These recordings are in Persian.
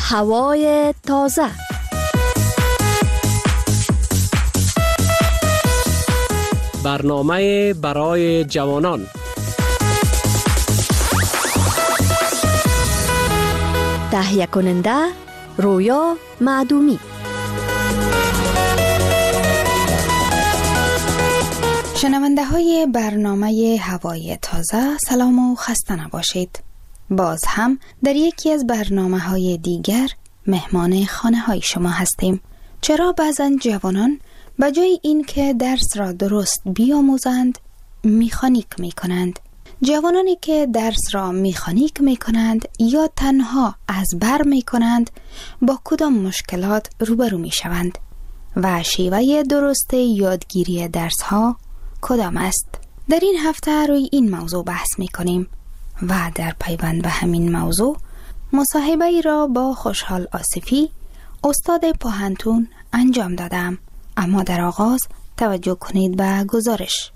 هوای تازه. برنامه برای جوانان. تهیه کننده رویا معدومی. شنونده های برنامه هوای تازه، سلام و خسته نباشید. باز هم در یکی از برنامه های دیگر مهمان خانه های شما هستیم. چرا بعضن جوانان به جای این که درس را درست بیاموزند میخانیک می کنند؟ جوانانی که درس را میخانیک می کنند یا تنها از بر می کنند با کدام مشکلات روبرو می شوند و شیوه درست یادگیری درس ها کدام است؟ در این هفته روی این موضوع بحث می کنیم و در پیوند به همین موضوع مصاحبه ای را با خوشحال آصفی استاد پوهنتون انجام دادم. اما در آغاز توجه کنید به گزارش.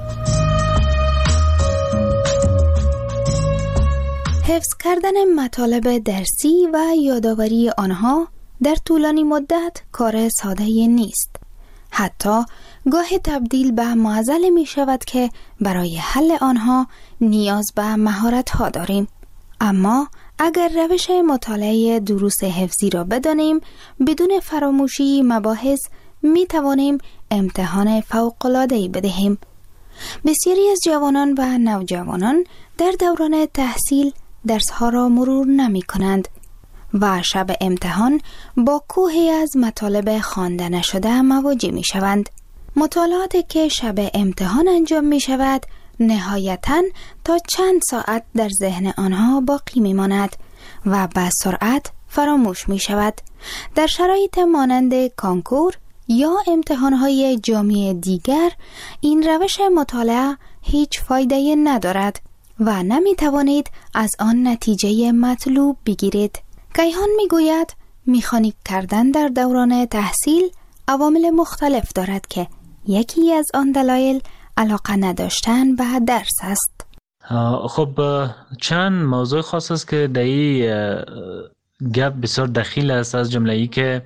حفظ کردن مطالب درسی و یادآوری آنها در طولانی مدت کار ساده نیست. حتی گاه تبدیل به معضل می شود که برای حل آنها نیاز به مهارت ها داریم. اما اگر روش مطالعه دروس حفظی را بدانیم، بدون فراموشی مباحث می توانیم امتحان فوق‌العاده‌ای بدهیم. بسیاری از جوانان و نوجوانان در دوران تحصیل درس‌ها را مرور نمی کنند و شب امتحان با کوهی از مطالب خوانده نشده مواجه می شوند. مطالعاتی که شب امتحان انجام می شود نهایتاً تا چند ساعت در ذهن آنها باقی می ماند و به سرعت فراموش می شود. در شرایط مانند کانکور یا امتحانهای جامعه دیگر این روش مطالعه هیچ فایده ندارد و نمی توانید از آن نتیجه مطلوب بگیرید. کیهان می گوید میخانیک کردن در دوران تحصیل عوامل مختلف دارد که یکی از آن دلایل علاقه نداشتن به درس است. خب چند موضوع خاص است که در این گپ بسیار دخیل است. از جمله ای که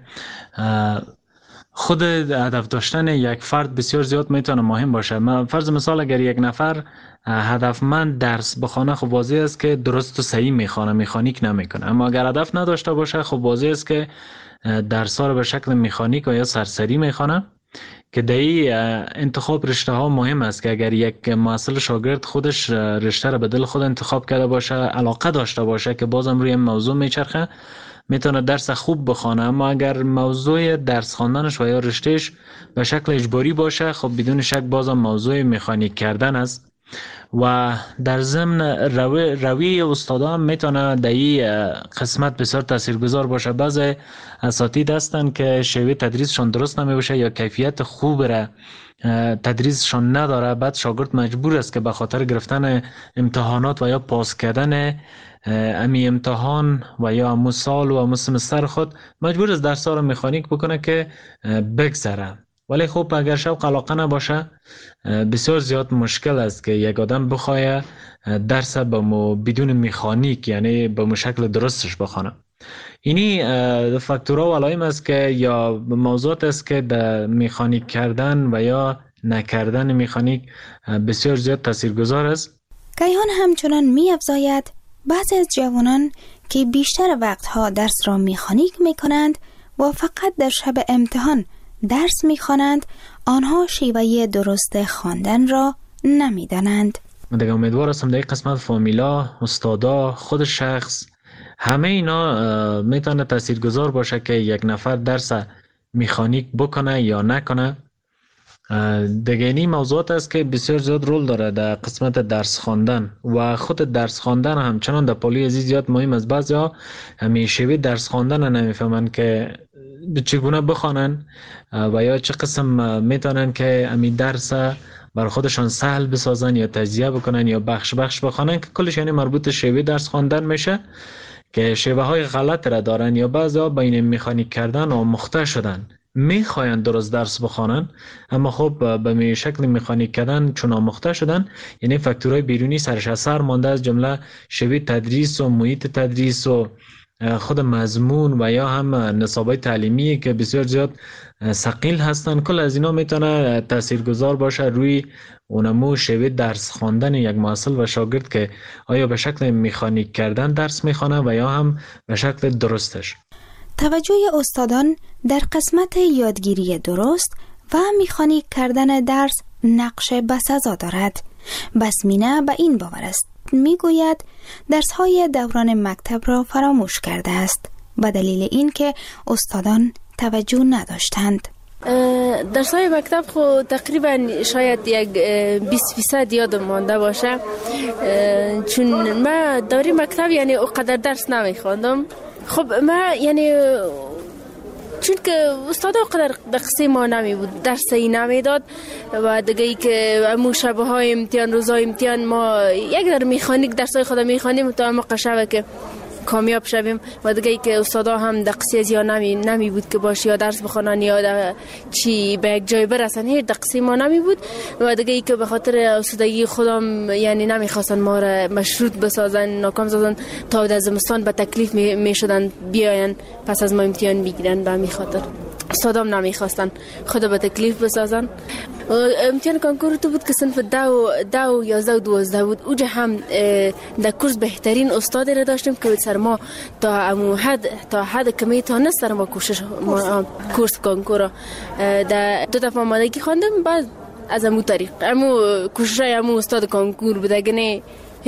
خود هدف داشتن یک فرد بسیار زیاد میتونه مهم باشه. فرض مثال اگر یک نفر هدفمند درس بخونه، خب واضح است که درست و صحیح میخونه، میخانیک نمیکنه. اما اگر هدف نداشته باشه، خب واضح است که درس ها رو به شکل میخانیک و یا سرسری میخونه، که در این انتخاب رشته ها مهم است که اگر یک محصل شاگرد خودش رشته رو به دل خود انتخاب کرده باشه، علاقه داشته باشه که بازم روی موضوع میچرخه، میتونه درس خوب بخونه. اما اگر موضوع درس خواندنش و یا رشتهش به شکل اجباری باشه، خب بدون شک بازم موضوع مکانیک کردن است. و در ضمن روی استادا هم میتونه در این قسمت بسیار تاثیرگذار باشه. بعضی اساتید هستن که شیوه تدریسشون درست نمیشه یا کیفیت خوب را تدریسشون نداره، بعد شاگرد مجبور است که به خاطر گرفتن امتحانات و یا پاس کردن امی امتحان و یا امو سال و امو سمستر خود مجبور است درس ها رو مکانیک بکنه که بگذره. ولی خب اگر شوق علاقه نباشه، بسیار زیاد مشکل است که یک آدم بخواه درس بدون مکانیک، یعنی به شکل درستش بخونه. اینی فاکتورها و علائم است که یا موضوعات است که در مکانیک کردن و یا نکردن مکانیک بسیار زیاد تاثیرگذار است. کیهان همچنان می افزاید بعضی از جوانان که بیشتر وقتها درس را مکانیک می کنند و فقط در شب امتحان درس می‌خوانند، آنها شیوه درست خواندن را نمی‌دانند. من دیگه امیدوار هستم در این قسمت فامیلا، استادا، خود شخص، همه اینا میتونه تاثیرگذار باشه که یک نفر درس مکانیک بکنه یا نکنه. دیگه این موضوعات است که بسیار زیاد رول داره در قسمت درس خواندن و خود درس خواندن همچنان در پالی عزیز زیاد مهم است. بعضیا همیشه درس خواندن نمیفهمن که چگونه بخوانن و یا چه قسم میتونن که امی درس بر خودشان سهل بسازن یا تجزیه بکنن یا بخش بخش بخوانن، که کلش یعنی مربوط شیوه درس خواندن میشه که شیوه های غلط را دارن. یا بعضیا بین مکانیک کردن و مخته شدن میخواین درست درس بخوانن، اما خب به شکل مکانیک کردن چون آموخته شدن، یعنی فاکتورهای بیرونی سرش اثر مانده، از جمله شیوه تدریس و محیط تدریس و خود مضمون و یا هم نصابای تعلیمی که بسیار زیاد ثقیل هستن، کل از اینا میتونه تاثیرگذار باشه روی اونمو شیوه درس خواندن یک محصل و شاگرد که آیا به شکل مکانیک کردن درس میخوانه و یا هم به شکل درستش. توجه استادان در قسمت یادگیری درست و مکانیک کردن درس نقش بسزا دارد. بسمینه به این باور است، میگوید درس‌های دوران مکتب را فراموش کرده است به دلیل اینکه استادان توجه نداشتند. درس‌های مکتب خو تقریبا شاید یک 20% یادم مانده باشه، چون من دوره مکتب یعنی اونقدر درس نمیخواندم. خب من یعنی چون که استاد اونقدر دقیقی ما نمی بود، درسی نمیداد و دیگه ای که امو شبه های امتحان روزای امتحان ما یک در میخانیک درسای خود میخوانیم تا ما قشبه که کامیاب شویم و دیگه ای که استادا هم دقیقی از یا نمی بود که باشه یا درس بخونن یا چی به یک جای برسن، هیچ دقیقی ما نمی بود و دیگه ای که به خاطر استادگی خودم یعنی نمیخواستن ما را مشروط بسازن، ناکام سازن تا در زمستان به تکلیف می شدن بیاین پس از ما امتحان بگیرن. به همین خاطر استادام نمیخواستن خود به تکلیف بسازن. امتحان کنکور تو بود که صنف 10 و 11 و 12 بود. اوجا هم در کورس بهترین استاد را داشتیم که سر ما تا حد که میتونه سر ما کورس کنکور در 2 دفعه آمادگی خواندم. بعد از امو طریق کوششای امو استاد کنکور بوده که نه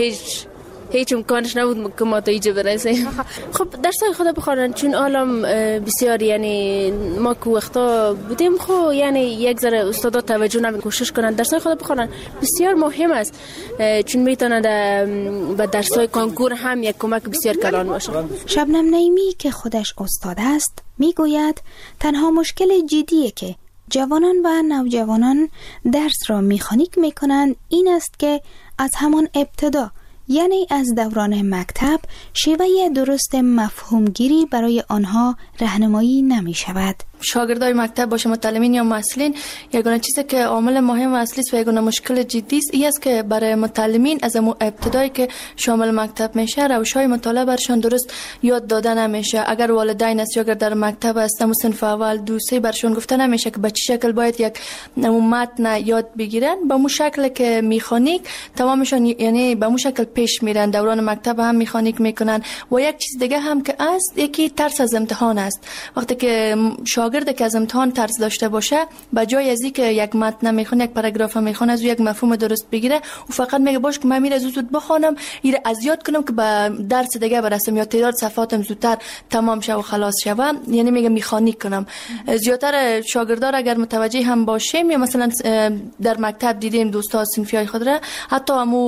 هیچ امکانش نبود که ما تا اینجا برسیم. خب درسای خدا بخونن، چون عالم بسیار یعنی ما که وقتا بودیم خب یعنی یک ذره استادا توجه نمی کوشش کنن درسای خدا بخونن، بسیار مهم است، چون میتونه به درسای کنکور هم یک کمک بسیار کلان باشه. شبنم نعیمی که خودش استاد است میگوید تنها مشکل جدیه که جوانان و نوجوانان درس را مکانیک میکنند این است که از همان ابتدا یعنی از دوران مکتب شیوه درست مفهومگیری برای آنها راهنمایی نمی شود. شاگردای مکتب باشه متعلمین یا مسئولین، یگانه چیزی که عامل مهم و اصلی است و یگانه مشکل جدی است این است که برای متعلمین از ابتدایی که شامل مکتب میشه روش‌های مطالعه برشان درست یاد داده نمیشه. اگر والدین است یا اگر در مکتب است صنف اول 2 3 برشان گفته نمیشه که به چه شکل باید یک متن یاد بگیرن، به مو شکل که مکانیک تمامشون یعنی به مو شکل پیش میرن. دوران مکتب هم مکانیک میکنن. و یک چیز دیگه هم که است یکی ترس از امتحان است. وقتی که شاگرد که از امتحان ترس داشته باشه به جای از اینکه یک متن میخونه یک پاراگراف میخونه از یک مفهوم درست بگیره و فقط میگه باش که من میره زود بخونم ایره از یاد کنم که به درس دیگه برسم یا تعداد صفحاتم زودتر تمام شه و خلاص شه، یعنی میگه مکانیک کنم. زیاتر شاگردان اگر متوجه هم باشیم یا مثلا در مکتب دیدیم دوستا صنفیای خود را حتی همو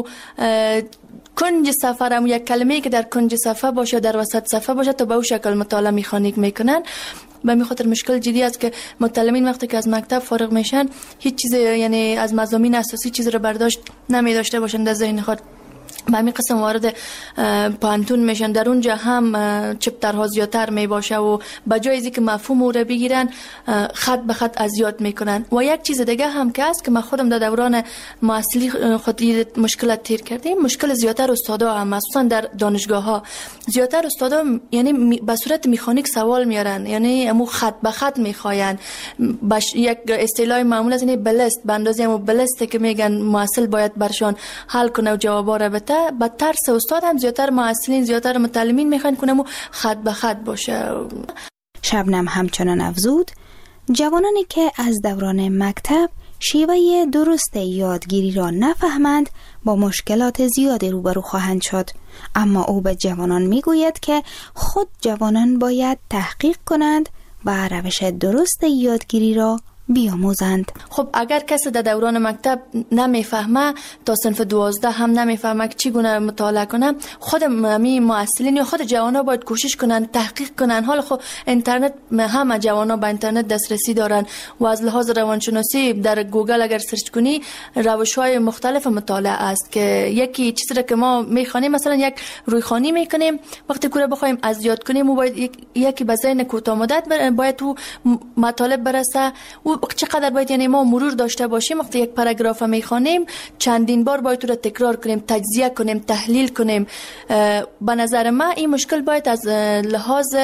کنج صفحه هم یک کلمه‌ای که در کنج صفحه باشه در وسط صفحه باشه تا به اون شکل مطالعه مکانیک میکنن. به همین خاطر مشکل جدی است که متعلمین وقتی که از مکتب فارغ میشن هیچ چیز یعنی از مضامین اساسی چیز رو برداشت نمی داشته باشن در ذهن خود. به همین قسم وارد پانتون میشن، در اونجا هم چپترها زیادتر می باشه و به جای از اینکه مفهوم او رو بگیرن خط به خط از یاد میکنن. و یک چیز دیگه هم که است که من خودم در دوران معاصلی خود مشکلات تیر کردیم، مشکل زیادتر استادا هم مخصوصا در دانشگاه ها زیادتر استادا یعنی به صورت مکانیک سوال میارن، یعنی امو خط به خط میخواین. یک اصطلاح معمول از این بلست به اندازه امو بلست که میگن محصل باید برشان حل کنه و جوابا رو بده. با ترس استاد هم زیادتر معلمین زیادتر متعلمین میخوان کنم و خط به خط باشه. شبنم همچنان افزود جوانانی که از دوران مکتب شیوه درست یادگیری را نفهمند با مشکلات زیادی روبرو خواهند شد، اما او به جوانان میگوید که خود جوانان باید تحقیق کنند و روش درست یادگیری را بیاموزند. خب اگر کسی در دوران مکتب نمیفهمه تا صنف 12 هم نمیفهمه که چگونه مطالعه کنه، خود همین معلمین یا خود جوانا باید کوشش کنن تحقیق کنن. حالا خب اینترنت همه جوانا به اینترنت دسترسی دارن و از لحاظ روانشناسی در گوگل اگر سرچ کنی روش‌های مختلف مطالعه است که یکی چیزی را که ما میخوانیم مثلا یک رویخوانی میکنیم وقتی کوره بخوایم از یاد کنیم و باید یکی به ذهن کوتاه مدت باید تو مطالب برسه و چقدر باید یعنی ما مرور داشته باشیم. وقتی یک پاراگراف میخوانیم چندین بار باید او را تکرار کنیم، تجزیه کنیم، تحلیل کنیم. به نظر من این مشکل باید از لحاظ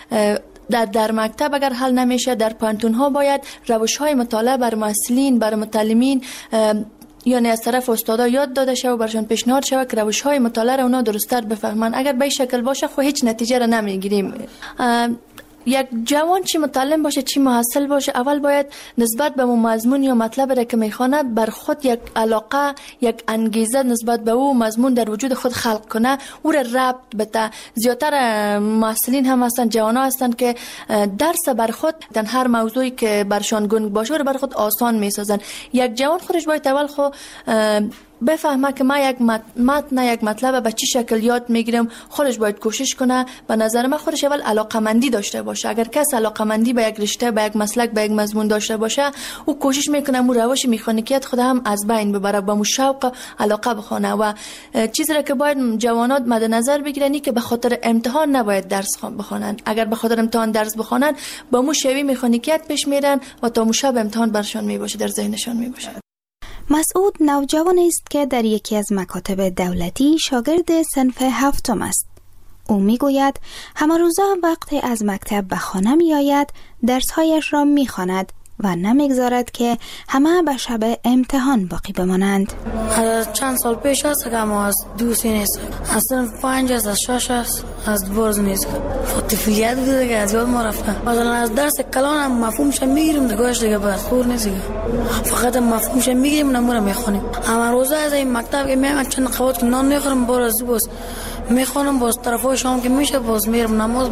در مکتب اگر حل نمیشه، در پانتون ها باید روش های مطالعه بر محصلین، بر متعلمین یعنی از طرف استادا یاد داده شه و برشان پیشنهاد شه که روش های مطالعه را اونا درست‌تر بفهمن. اگر به این شکل باشه خو هیچ نتیجه را نمیگیریم. یک جوان چی متعلم باشه چی محصل باشه، اول باید نسبت به مضمون یا مطلب را که میخونه بر خود یک علاقه، یک انگیزه نسبت به او مضمون در وجود خود خلق کنه، او را ربط بده. زیادتر محصلین هم هستن، جوان ها هستن که درس بر خود در هر موضوعی که برشان گنگ باشه رو بر خود آسان میسازن. یک جوان خودش باید اول خو بفهمه که ما یک متن یک مطلب به چی شکل یاد میگیرم، خودش باید کوشش کنه. به نظر من خودش اول علاقمندی داشته باشه. اگر کس علاقمندی به یک رشته، به یک مسلک، به یک مضمون داشته باشه، او کوشش میکنه مو روش مکانیکیت خود هم از بین ببره، با مو شوق علاقه بخونه. و چیزی را که باید جوانات مد نظر بگیرن که به خاطر امتحان نباید درس بخونن. اگر به خاطر امتحان درس بخونن با مو شوی مکانیکیت پیش میرن و تا مو شب امتحان برشان میباشه، در ذهنشان میباشه. مسعود نوجوانی است که در یکی از مکاتب دولتی شاگرد صنف هفتم است. او میگوید همه روزا وقتی از مکتب به خانه می آید درسهایش را می خواند و نمیگذارد که همه به شب امتحان باقی بمانند. از چند سال پیش است که ما از دوستی نیست، از صنف 5 است، از 6 است، از برز نیست. طفلیت بوده که از یاد ما رفته. مثلا از درس کلان هم مفهومش میگیریم دیگه دیگه بس خور نیست، فقط مفهومش میگیریم نمونه میخونیم. اما روزا از این مکتب که میام چند قوت نان میخورم باز میخونم، باز طرفای شام که میشه باز میرم نماز،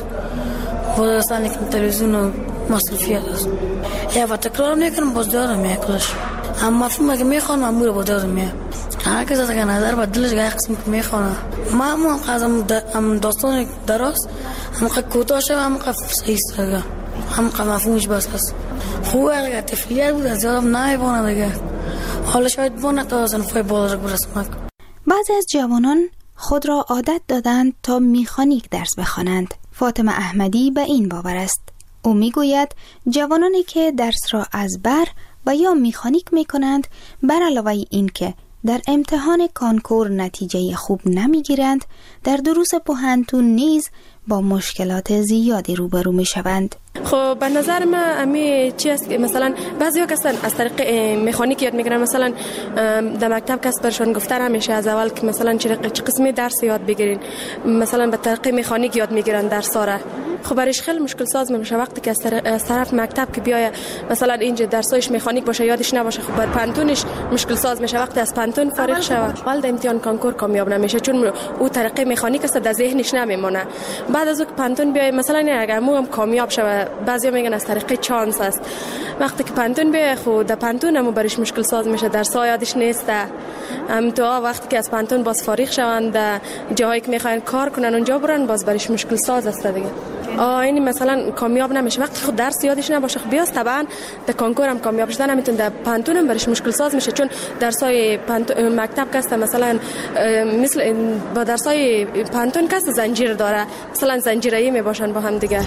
باز سانی که تلویزیون و مصرفیت است. یا و تکرار میکنم باز دارم میکلش. اما مفهوم که میخونم امور با دارم میام. هر کس از که نظر با دلش گاهی قسم که میخونه. ما هم داستان درست، هم کوتاه شد، هم صحیح است. هم مفهومش بس است. خوبه اگر طفلیت بود از یادم نمیبونه دیگه. حالا شاید بونه تا صنفای بالا را برسم. بعضی از جوانان خود را عادت دادند تا میخانیک درس بخوانند. فاطمه احمدی به این باور است. او میگوید جوانانی که درس را از بر و یا میخانیک میکنند، بر علاوه این که در امتحان کانکور نتیجه خوب نمیگیرند، در دروس پوهنتون نیز با مشکلات زیادی روبرو میشوند. خب به نظر من امی چی است که مثلا بعضیا کسان از طریق مکانیک یاد میگیرن. مثلا در مکتب کس برشون گفته همیشه از اول که مثلا چه قسمی درس یاد بگیرین، مثلا به طریق مکانیک یاد میگیرن درس‌ها را. خب برایش خیلی مشکل ساز میشه وقتی که از طرف مکتب که بیای مثلا اینجا درسایش مکانیک باشه یادش نباشه. خب بر پانتونش مشکل ساز میشه وقتی از پانتون فارغ شه، اول در امتحان کانکور کامیاب نمیشه چون او طریق مکانیک است در ذهنش نمیمونه. بعد از اون پانتون بیای مثلا اگر مو هم کامیاب شه، بعضیا میگن از طریق چانس است. وقتی که پانتون بیای خود در پانتون هم برایش مشکل ساز میشه، درس‌ها یادش نیست. تو وقتی که از پانتون باز فارغ شوند جایی که میخواین کار کنن اونجا برن باز برایش مشکل ساز است دیگه. این مثلا کامیاب نمیشه وقتی خود درس یادش نباشه. خب بیاست طبعا در کانکور هم کامیاب شدن نمیتونه، در پانتون هم برش مشکل ساز میشه چون درسای مکتب کسته مثلا مثل با درسای پانتون کسته زنجیر داره، مثلا زنجیره‌ای میباشن با هم دیگه.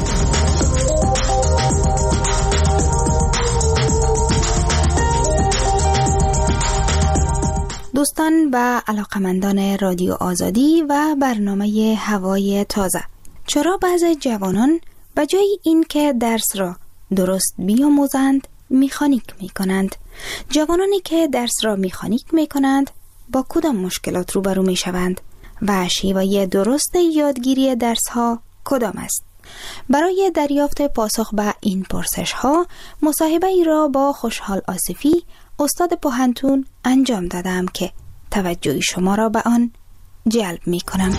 دوستان و علاقمندان رادیو آزادی و برنامه هوای تازه، چرا بعضی جوانان به جای این که درس را درست بیاموزند میخانیک میکنند؟ جوانانی که درس را میخانیک میکنند با کدام مشکلات روبرو میشوند و شیوه درست یادگیری درس ها کدام است؟ برای دریافت پاسخ به این پرسش ها مصاحبه ای را با خوشحال آصفی استاد پوهنتون انجام دادم که توجه شما را به آن جلب می کنم.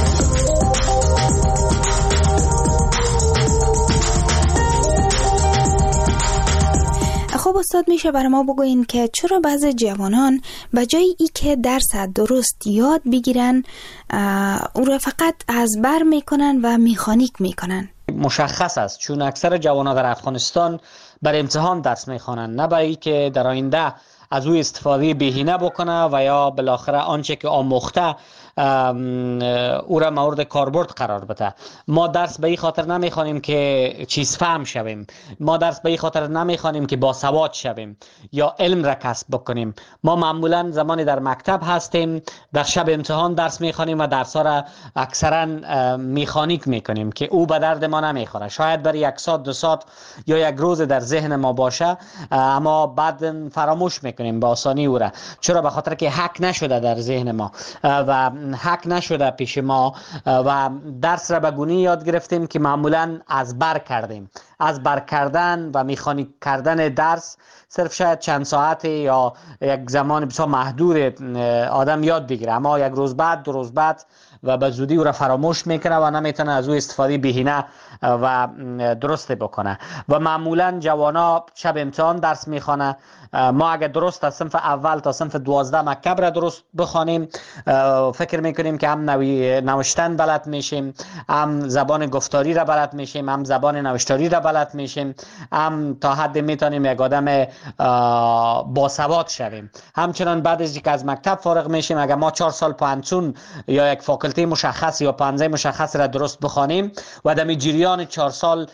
خب استاد میشه برای ما بگوین که چرا بعضی جوانان به جای ای که درس درست یاد بگیرن او را فقط از بر میکنن و میخانیک میکنن؟ مشخص است چون اکثر جوانان در افغانستان بر امتحان درس میخوانند، نه برای که در آینده از او استفاده بهینه بکنه و یا بالاخره آنچه که آموخته او را مورد کاربرد قرار بده. ما درس به این خاطر نمیخوانیم که چیز فهم شویم، ما درس به این خاطر نمیخوانیم که باسواد شویم یا علم را کسب بکنیم. ما معمولا زمانی در مکتب هستیم در شب امتحان درس میخوانیم و درس ها را اکثرا میخانیک میکنیم که او به درد ما نمیخوره. شاید برای 1 ساعت 2 ساعت یا 1 روز در ذهن ما باشه، اما بعد فراموش میکنیم به آسانی او را. چرا؟ به خاطر که حک نشده در ذهن ما و حک نشده پیش ما و درس را به گونه یاد گرفتیم که معمولا از بر کردیم. از بر کردن و میخانیک کردن درس صرف شاید چند ساعت یا یک زمان بسیار محدود آدم یاد بگیره، اما 1 روز بعد 2 روز بعد و به زودی او را فراموش میکنه و نمیتونه از او استفاده بهینه و درست بکنه. و معمولا جوانا شب امتحان درس میخوانه. ما اگر درست از صنف اول تا صنف 12 مکتب را درست بخوانیم، فکر میکنیم که هم نوشتن بلد میشیم، هم زبان گفتاری را بلد میشیم، هم زبان نوشتاری را بلد میشیم، هم تا حد میتونیم یک آدم باسواد شویم. همچنان بعد از اینکه از مکتب فارغ میشیم، اگر ما 4 سال پانسون یا یک فاکولته مشخص یا پانزه مشخص را درست بخوانیم و در جریان 4 سال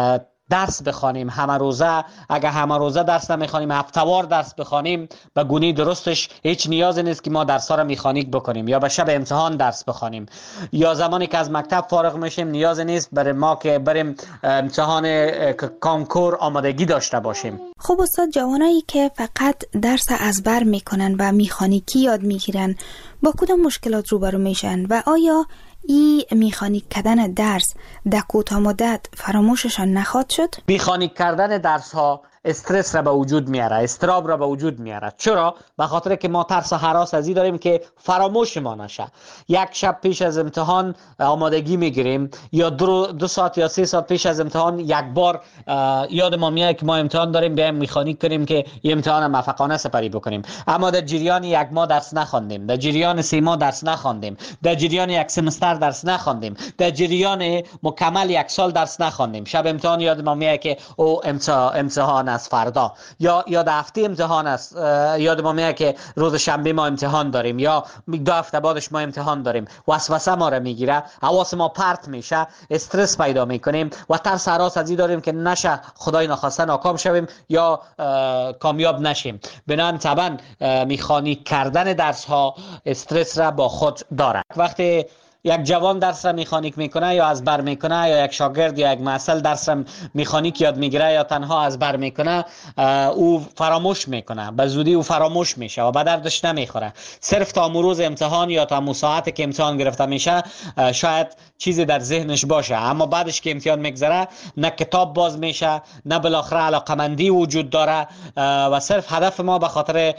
درس بخوانیم همه روزه، اگر همه روزه درس نمیخوانیم، هفته‌وار درس بخوانیم، به گونه درستش هیچ نیازی نیست که ما درس‌ها را میخانیک بکنیم یا به شب امتحان درس بخوانیم. یا زمانی که از مکتب فارغ میشیم نیازی نیست برای ما که بریم امتحان کنکور آمادگی داشته باشیم. خب استاد، جوانایی که فقط درس ازبر میکنن و میخانیکی یاد میگیرن با کدام مشکلات روبرو میشن و آیا ای میخانیک کردن درس در کوتاه مدت فراموششان نخواهد شد؟ میخانیک کردن درس ها استرس را به وجود میاره، استراب را به وجود میاره. چرا؟ به خاطر که ما ترس و هراس از این داریم که فراموش ما نشه. 1 شب پیش از امتحان آمادگی میگیریم یا 2 ساعت یا 3 ساعت پیش از امتحان یک بار یاد ما میاد که ما امتحان داریم، بیایم میخانیک کنیم که این امتحان موفقانه سپری بکنیم. اما در جریان 1 ماه درس نخواندیم، در جریان 3 ماه درس نخواندیم، در جریان 1 سمستر درس نخواندیم، در جریان مکمل 1 سال درس نخواندیم. شب امتحان یاد ما میاد که او امتحان از فردا یا هفته امتحان است، یاد ما میاد که روز شنبه ما امتحان داریم یا 2 هفته بعدش ما امتحان داریم. وسوسه ما را میگیره، حواس ما پرت میشه، استرس پیدا میکنیم و ترس هراس از این داریم که نشه خدای نخواسته ناکام شویم یا کامیاب نشیم. بنابراین طبعا میخانیک کردن درس ها استرس را با خود داره. وقتی یک جوان درس را میخانیک میکنه یا از بر میکنه، یا یک شاگرد یا یک محصل درس را میخانیک یاد میگیره یا تنها از بر میکنه، او فراموش میکنه، به زودی او فراموش میشه و به دردش نمیخوره. صرف تا روز امتحان یا تا ساعتی که امتحان گرفته میشه شاید چیزی در ذهنش باشه، اما بعدش که امتحان میگذره نه کتاب باز میشه، نه بالاخره علاقمندی وجود داره و صرف هدف ما به خاطر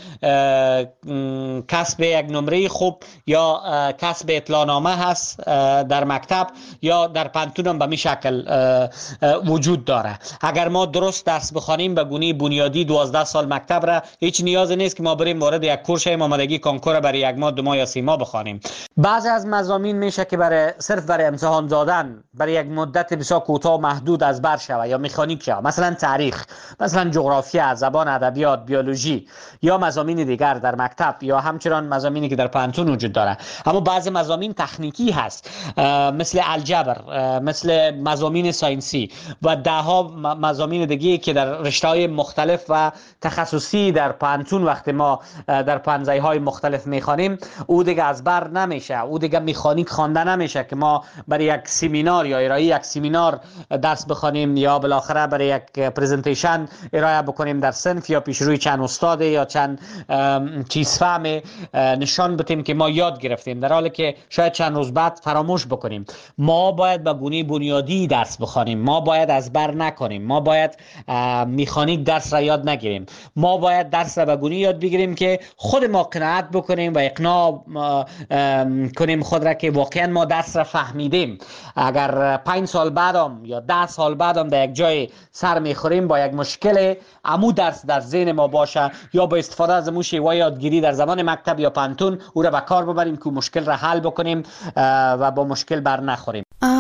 کسب یک نمره خوب یا کسب اطلاعنامه هست در مکتب یا در پانتون به می شکل وجود داره. اگر ما درست درس بخوانیم به گونه بنیادی 12 سال مکتب را، هیچ نیازی نیست که ما بریم وارد یک کورس آمادگی کنکور برای 1 ماه 2 ماه یا 3 ماه بخوانیم. بعضی از مضامین میشه که صرف برای امتحان دادن برای یک مدت بسیار کوتاه و محدود از بر شوه یا مکانیک شوه، مثلا تاریخ، مثلا جغرافیا، زبان، ادبیات، بیولوژی یا مضامین دیگر در مکتب یا همچنان مضامینی که در پانتون وجود داره. اما بعضی مضامین تکنیکی هست مثل الجبر، مثل مضامین ساینسی و 10 مضامین دیگه که در رشته‌های مختلف و تخصصی در پانتون وقتی ما در پانزه‌های مختلف میخوانیم او دیگه از بر نمیشه، او دیگه مکانیک خوانده نمیشه که ما برای یک سمینار یا ارائه یک سمینار درس بخوانیم یا بالاخره برای یک پرزنتیشن ارائه بکنیم در صنف یا پیش روی چند استاد یا چند چیز فهم نشان بدیم که ما یاد گرفتیم، در حالی که شاید چند روز بعد فراموش بکنیم. ما باید به گونه بنیادی درس بخوانیم، ما باید از بر نکنیم، ما باید مکانیک درس را یاد نگیریم، ما باید درس را به گونه یاد بگیریم که خود ما قناعت بکنیم و اقناع کنیم خود را که واقعا ما درس را فهمیدیم. اگر 5 سال بعدم یا 10 سال بعدم در یک جای سر میخوریم با یک مشکل، عمو درس در ذهن ما باشه یا با استفاده از امو شیوه یادگیری در زمان مکتب یا پانتون او را به کار ببریم که مشکل را حل بکنیم و با مشکل بر نخوریم.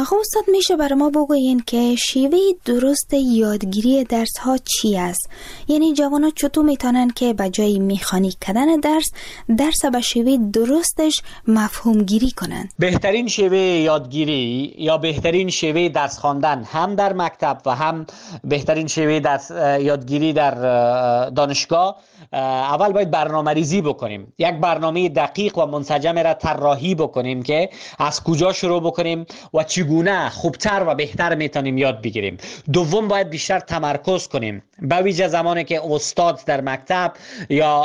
آقا استاد میشه برای ما بگوین که شیوه درست یادگیری درس ها چی است؟ یعنی جوان ها چطور میتونن که به جای مکانیک کردن درس به شیوه درستش مفهوم گیری کنن؟ بهترین شیوه یادگیری یا بهترین شیوه درس خواندن هم در مکتب و هم بهترین شیوه درس یادگیری در دانشگاه، اول باید برنامه ریزی بکنیم. یک برنامه دقیق و منسجم را طراحی بکنیم که از کجا شروع بکنیم و چگونه خوبتر و بهتر میتونیم یاد بگیریم. دوم باید بیشتر تمرکز کنیم، به ویژه زمانی که استاد در مکتب یا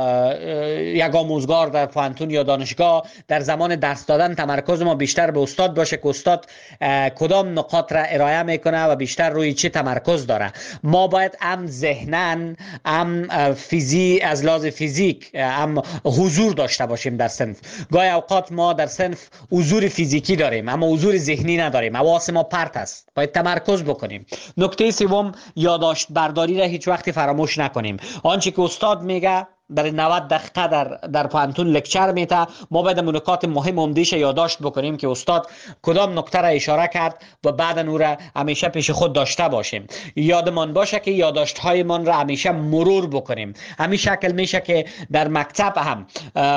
یک آموزگار در پانتون یا دانشگاه در زمان درس دادن تمرکز ما بیشتر به استاد باشه که استاد کدام نقاط را ارائه میکنه و بیشتر روی چه تمرکز داره. ما باید هم ذهناً هم از لحاظ فیزیک هم حضور داشته باشیم در صنف. گاهی اوقات ما در صنف حضور فیزیکی داریم اما حضور ذهنی نداریم، حواس ما پرت است، باید تمرکز بکنیم. نکته سوم، یادداشت برداری را هیچ وقت فراموش نکنیم. آنچه که استاد میگه برای 90 دقیقه در پانتون لکچر میته، ما باید نکات مهم عمده‌اش یادداشت بکنیم که استاد کدام نکته را اشاره کرد و بعد اون را همیشه پیش خود داشته باشیم. یادمان باشه که یادداشت هایمان را همیشه مرور بکنیم. همین شکل میشه که در مکتب هم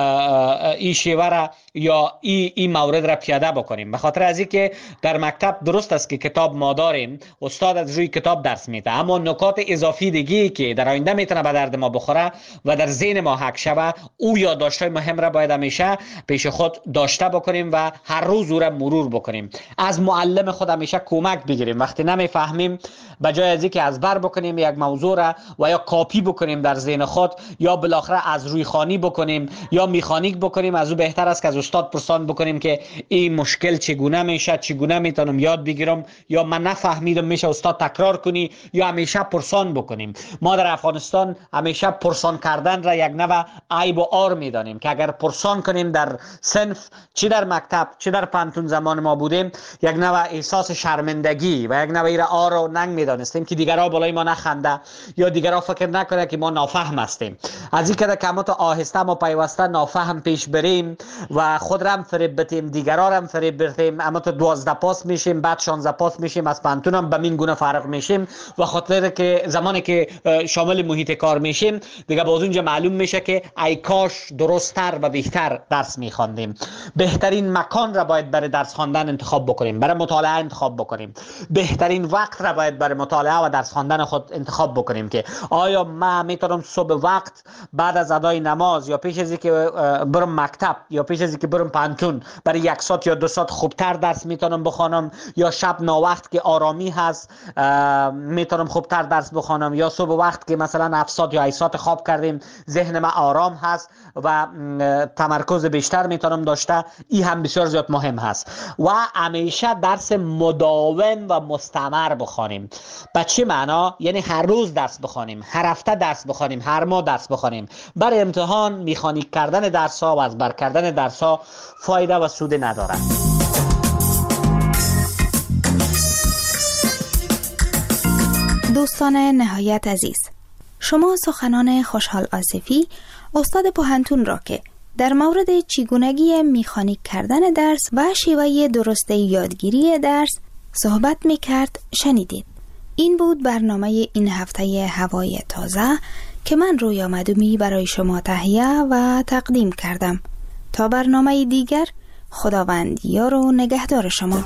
این شیوه را یا این مورد را پیاده بکنیم. به خاطر از اینکه در مکتب درست است که کتاب ما داریم، استاد از روی کتاب درس میده، اما نکات اضافی دیگه که در آینده میتونه به درد ما بخوره و در ذهن ما حک شوه، او یادداشت‌های مهم را باید همیشه پیش خود داشته بکنیم و هر روز او را مرور بکنیم. از معلم خود همیشه کمک بگیریم. وقتی نمیفهمیم، به جای از اینکه ازبر بکنیم یک موضوع را و یا کاپی بکنیم در ذهن خود یا بالاخره از روی خوانی بکنیم یا میخانیک بکنیم، از او بهتر است که از استاد پرسان بکنیم که این مشکل چگونه میشه، چگونه میتونم یاد بگیرم، یا من نفهمیدم میشه استاد تکرار کنی، یا همیشه پرسان بکنیم. ما در افغانستان همیشه پرسان کردن را یک نوع عیب و عار میدانیم که اگر پرسان کنیم در صنف، چه در مکتب چه در پانتون زمان ما بودیم، یک نوع احساس شرمندگی و یک نوع عار و ننگ میدانستیم که دیگرها بالای ما نخنده یا دیگرها فکر نکنه که ما نافهم هستیم. از این که کمات آهسته ما پیوسته نافهم پیش بریم و خود را هم فریب بدیم، دیگرها را هم فریب بدیم، اما تو 12 پاس میشیم، بعد 16 پاس میشیم، از پانتون هم به این گونه فرق میشیم و خاطر که زمانی که شامل محیط کار میشیم دیگه باز اونجا معلوم میشه که ای کاش درست‌تر و بهتر درس میخواندیم. بهترین مکان را باید برای درس خواندن انتخاب بکنیم، برای مطالعه انتخاب بکنیم. بهترین وقت را باید برای مطالعه و درس خواندن خود انتخاب بکنیم که آیا من میتونم صبح وقت بعد از ادای نماز یا پیش از اینکه برم مکتب یا پیش از اینکه برم پانتون برای 1 ساعت یا 2 ساعت خوبتر درس میتونم بخوانم، یا شب ناوقت که آرامی هست میتونم خوبتر درس بخوانم، یا صبح وقت که مثلا 7 ساعت یا 8 ساعت خواب کردیم ذهن ما آرام هست و تمرکز بیشتر میتونم داشته. این هم بسیار زیاد مهم هست. و همیشه درس مداوم و مستمر بخوانیم. به چه معنا؟ یعنی هر روز درس بخوانیم، هر هفته درس بخوانیم، هر ماه درس بخوانیم. برای امتحان میخانیک کردن درس ها و ازبر کردن درس ها فایده و سود ندارد. دوستان نهایت عزیز، شما سخنان خوشحال آصفی استاد پوهنتون را که در مورد چگونگی مکانیک کردن درس و شیوه درست یادگیری درس صحبت میکرد شنیدید. این بود برنامه این هفته هوای تازه که من رویا مدومی برای شما تهیه و تقدیم کردم. تا برنامه دیگر، خداوند یار و نگهدار شما.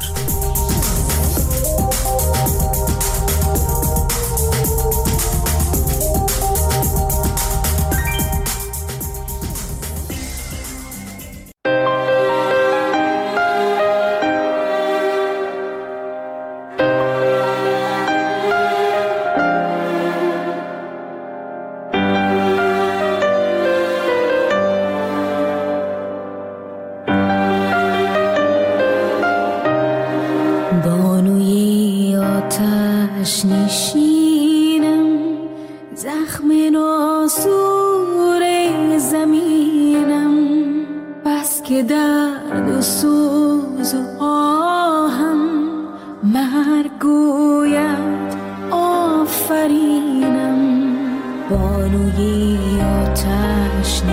نشینم، زخم ناسور زمینم، بس که درد و سوز و آهم مرگ گوید آفرینم. بانوی آتش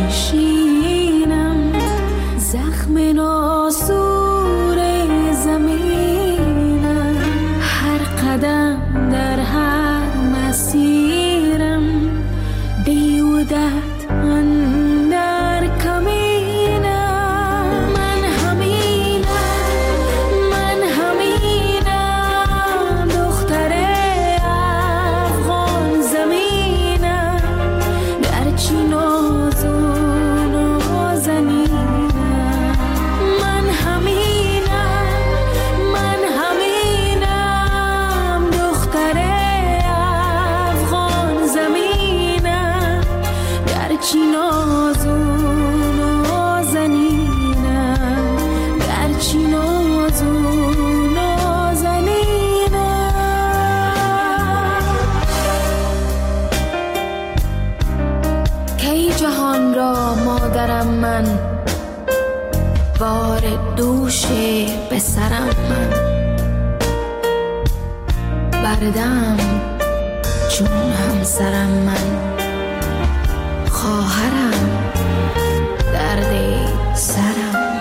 نشینم، زخم ناسور زمینم، قدم در هر مسیرم بیودت اندر کمینم. من همینم دختر افغان زمینم، گرچه ناز و نازنینم. من همینم دختر افغان زمینم، گرچه ناز و نازنینم، گرچه ناز و نازنینم. کی جهان را مادرم من، بار دوش به سرم من، بردم چون همسرم من، خواهرم درد سرم من.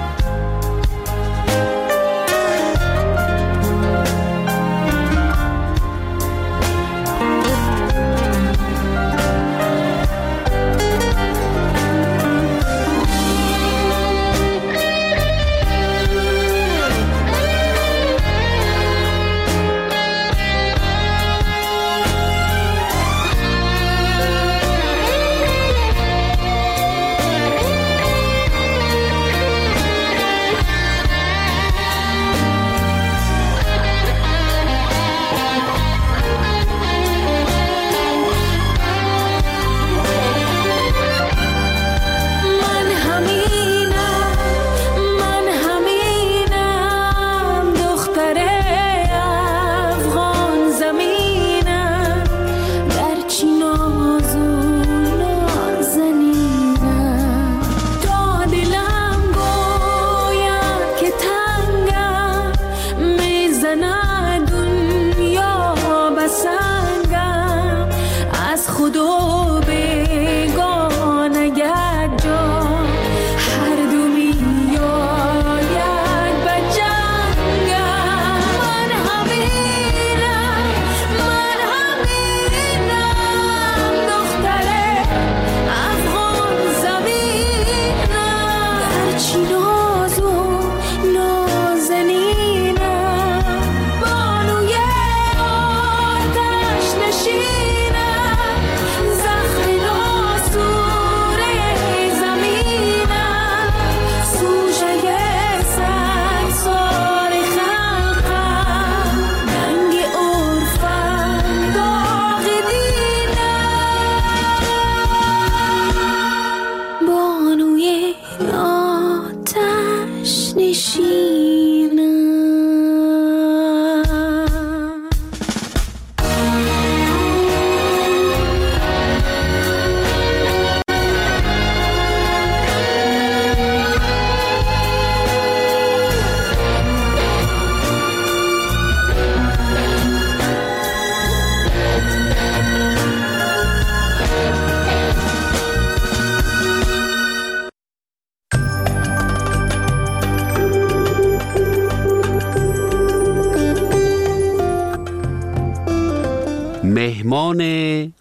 مهمان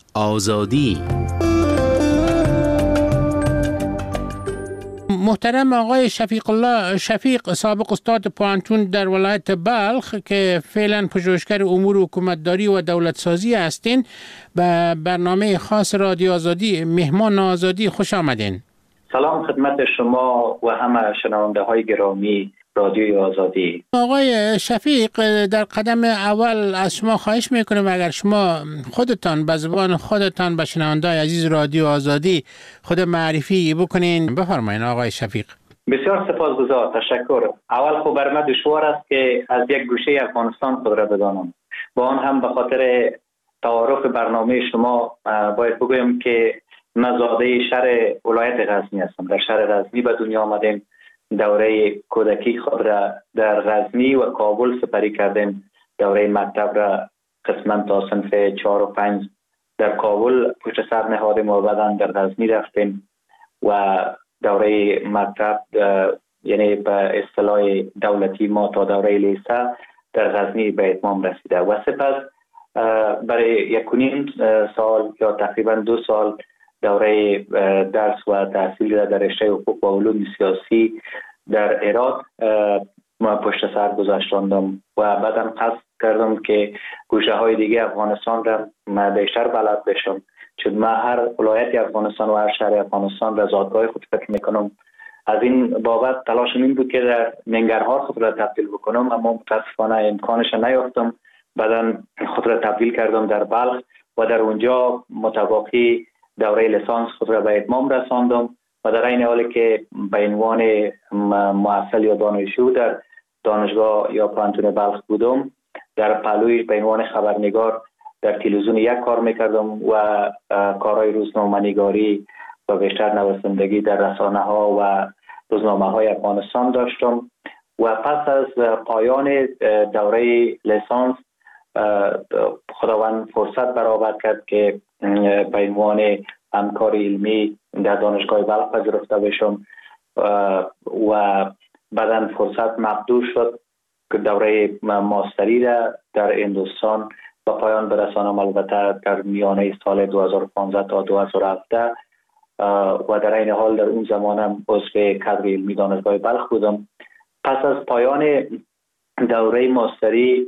آزادی. محترم آقای شفیق الله شفیق، سابق استاد پوانتون در ولایت بلخ که فعلا پژوهشگر امور حکومتداری و دولت سازی هستین، به برنامه خاص رادیو آزادی مهمان آزادی خوش آمدین. سلام خدمت شما و همه شنونده های گرامی رادیوی آزادی. آقای شفیق، در قدم اول از شما خواهش میکنم اگر شما خودتان به زبان خودتان به شنونده‌های عزیز رادیو آزادی خود معرفی بکنین. بفرمایید آقای شفیق. بسیار سپاسگزار، تشکر. اول خب بر من دشوار است که از یک گوشه افغانستان خود را بدانم، با آن هم به خاطر تعارف برنامه شما باید بگویم که من زاده شهر ولایت غزنی هستم. در شهر غزنی به دنیا آمدیم، دوره کودکی خود را در غزنی و کابل سپری کردیم. دوره مکتب را قسما تا صنف 4 و 5 در کابل پشت سر نهادیم و بعداً در غزنی رفتیم و دوره مکتب یعنی به اصطلاح دولتی ما تا دوره لیسه در غزنی به اتمام رسیده و سپس برای 1.5 سال یا تقریبا 2 سال دوره درس و تحصیل در رشته حقوق و علوم سیاسی در هرات ما پشت سر گذاشتم و بعدم قصد کردم که گوشه های دیگه افغانستان را من بیشتر بلد بشم، چون من هر ولایت افغانستان و هر شهر افغانستان را زادگاه خود فکر میکنم. از این بابت تلاشم این بود که در ننگرهار خود را تبدیل بکنم، اما متاسفانه امکانش نیافتم. بعدا خود را تبدیل کردم در بلخ و در اونجا متواقی دوره لیسانس خود را به اتمام رساندم و در این حالی که به عنوان محصل یا دانشجو در دانشگاه یا پانتون بلخ بودم، در پهلوی به عنوان خبرنگار در تلویزیون یک کار میکردم و کارهای روزنامه‌نگاری و بیشتر نویسندگی در رسانه ها و روزنامه های افغانستان داشتم و پس از پایان دوره لیسانس خداوند فرصت برآورد کرد که به عنوان همکار علمی در دانشگاه بلخ پذیرفته بشم و بعداً فرصت مقدور شد که دوره ماستری در هندوستان و پایان برسانم، البته در میانه سال 2015 تا 2017 و در این حال در اون زمانم عضو کادر علمی دانشگاه بلخ بودم. پس از پایان دوره ماستری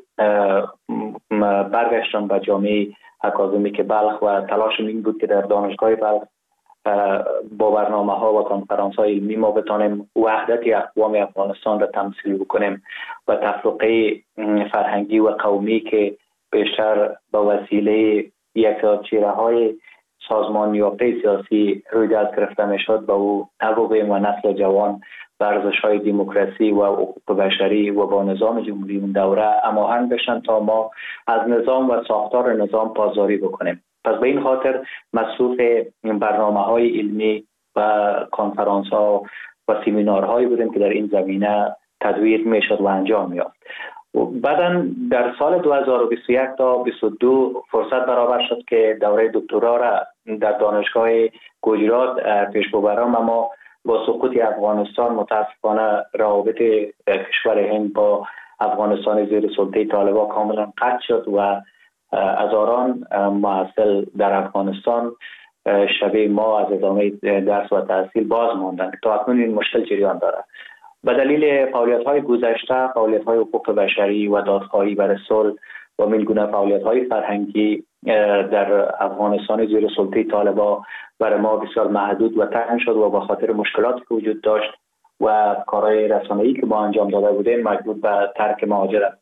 برگشتم به جامعه اکادمیک بلخ و تلاشم این بود که در دانشگاه بلخ با برنامه ها و کنفرانس های علمی ما بتانیم وحدت اقوام افغانستان را تمثیل بکنیم و تفرقه فرهنگی و قومی که بیشتر با وسیله یک چهره های سازمان یافته سیاسی روی دست گرفته میشد با او نوابه و نسل جوان و ارزش‌های دموکراسی و حقوق بشری و با نظام جمهوری اون دوره هماهنگ بشن تا ما از نظام و ساختار نظام پاسداری بکنیم. پس به این خاطر مصروف برنامه‌های علمی و کنفرانس‌ها و سمینارهایی بودیم که در این زمینه تدوین میشد و انجام یافت. بعداً در سال 2021 تا 22 فرصت برابر شد که دوره دکترا را در دانشگاه گجرات پیش ببرم، اما با سقوط افغانستان متاسفانه روابط کشور هند با افغانستان زیر سلطه طالبان کاملا قطع شد و هزاران محصل در افغانستان شبیه ما از ادامه درس و تحصیل باز ماندند. تا اکنون این مشکل جریان دارد. به دلیل فعالیت‌های گذشته، فعالیت‌های حقوق بشری و دادخواهی برای صلح و من گونه فعالیت‌های فرهنگی در افغانستان زیر سلطه طالبان برای ما بسیار محدود و تنگ شد و با خاطر مشکلاتی که وجود داشت و کارهای رسانه‌ای که ما انجام داده بودیم مجبور به ترک مهاجرت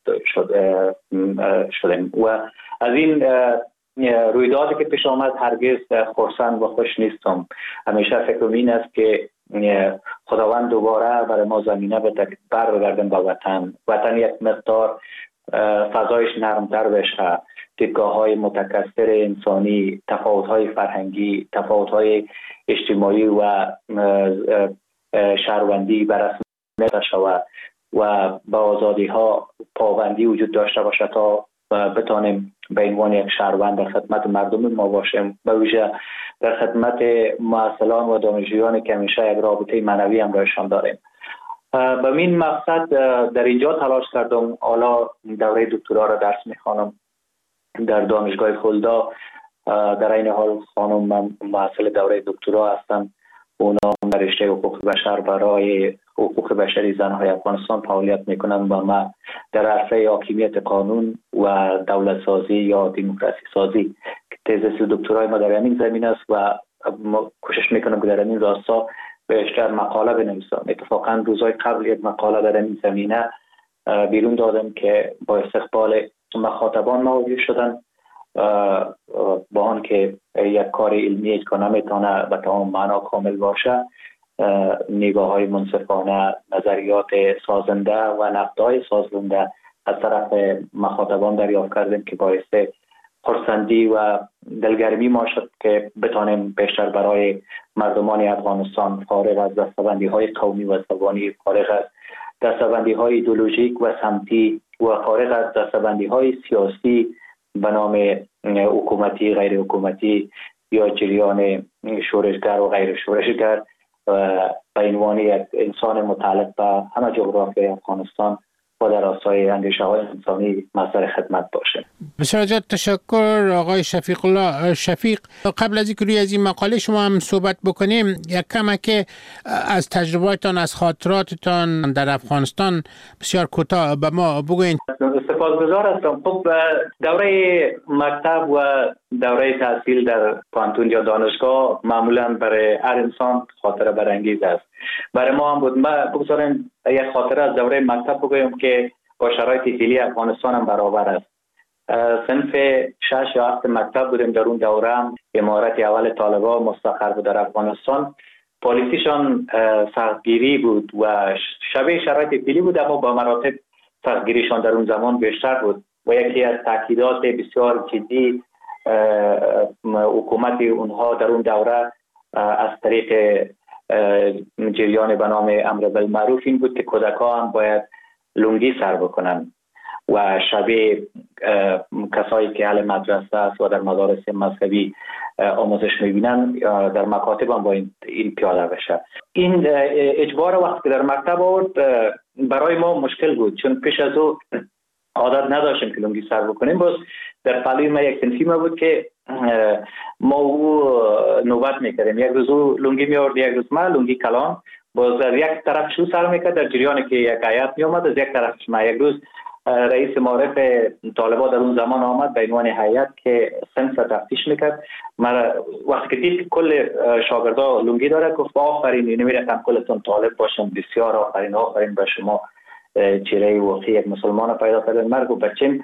شدیم و از این رویدادی که پیش آمد هرگز خرسند و خوش نیستم. همیشه فکرم این است که خداوند دوباره برای ما زمینه بده که برگردیم به وطن یک مقدار فضایش نرمتر بشه، دیدگاه‌های متکثر انسانی، تفاوت‌های فرهنگی، تفاوت‌های اجتماعی و شهروندی بررسی شود و به آزادی‌ها پابندی وجود داشته باشه تا بتانیم به عنوان یک شهروند در خدمت مردم ما باشیم، به ویژه در خدمت محصلان و دانشجویانی که همیشه یک رابطه معنوی همراهشان داریم. به این مقصد در اینجا تلاش کردم. حالا دوره دکترا را درس می‌خوانم در دانشگاه خلدا. در این حال خانم من محصل دوره دکترا هستم. اونا در رشته حقوق بشر برای حقوق بشری زن‌های افغانستان فعالیت میکنن و ما در عرصه حاکمیت قانون و دولت سازی یا دموکراسی سازی تز دکترای ما در همین زمینه است و کوشش میکنم که در همین راستا بیشتر مقاله بنویسم. اتفاقا روزهای قبل یک مقاله در همین زمینه بیرون دادم که با استقبال مخاطبان موجود شدن، با آن که یک کار علمی که نمیتونه به تمام معنا کامل باشه، نگاه‌های منصفانه، نظریات سازنده و نقدهای سازنده از طرف مخاطبان دریافت کردیم که باعث خرسندی و دلگرمی ما شد که بتانیم بیشتر برای مردمان افغانستان فارغ از دستبندی‌های قومی و زبانی، فارغ از دستبندی‌های ایدئولوژیک و سمتی و فارغ از دستبندی‌های سیاسی به نام حکومتی، غیر حکومتی یا جریان شورشگر و غیر شورشگر به عنوان یک انسان متعلق به همه جغرافیای افغانستان و در راستای اندیشه‌های انسانی مصدر خدمت باشه. بسیار زیاد تشکر آقای شفیق الله شفیق. قبل از اینکه روی از این مقاله شما هم صحبت بکنیم، یک کمک از تجربه‌تان، از خاطراتتان در افغانستان بسیار کوتاه به ما بگوین. سپاسگزار هستم. خب دوره مکتب و دوره تحصیل در پانتون یا دانشگاه معمولا برای هر انسان خاطره برانگیز است. برای ما هم بود. من بگذارم یک خاطره از دوره مکتب بگویم که با شرایط فعلی افغانستان هم برابر است. صنف 6 یا 7 مکتب بودیم. در اون دوره هم امارت اول طالبان مستقر بود در افغانستان. پالیسیشان سختگیری بود و شبیه شرایط فعلی بود، اما با مراتب سختگیریشان در اون زمان بیشتر بود و یکی از تاکیدات بسیار جدی حکومت اونها در اون دوره از طریق جریان به نام امر بالمعروف این بود که کودکان هم باید لنگی سر بکنن و شبیه کسایی که اهل مدرسه است و در مدارس مذهبی آموزش میبینن در مکاتب هم با این پیاده بشه. این اجبار وقتی که در مکتب آورد برای ما مشکل بود، چون پیش از او عادت نداشتیم که لنگی سر بکنیم. باز در پلوی ما یک صنفی ما بود که ما او نوبت میکردیم، یک روز او لنگی میورد، یک روز ما لنگی کلان. باز از یک طرف شو سر میکرد در جریانی که یک آیت میومد، از یک طرفش ما. یک روز رئیس معارف طالبان در اون زمان آمد به عنوان هیئت که صنف تفتیش میکرد. من وقتی که دید کل شاگردا لنگی داره گفت آفرین، نمیرفتم کلتون طالب باشم، بسیار آفرین به شما، چهره واقعی یک مسلمان پیدا کردن. من گفت بچم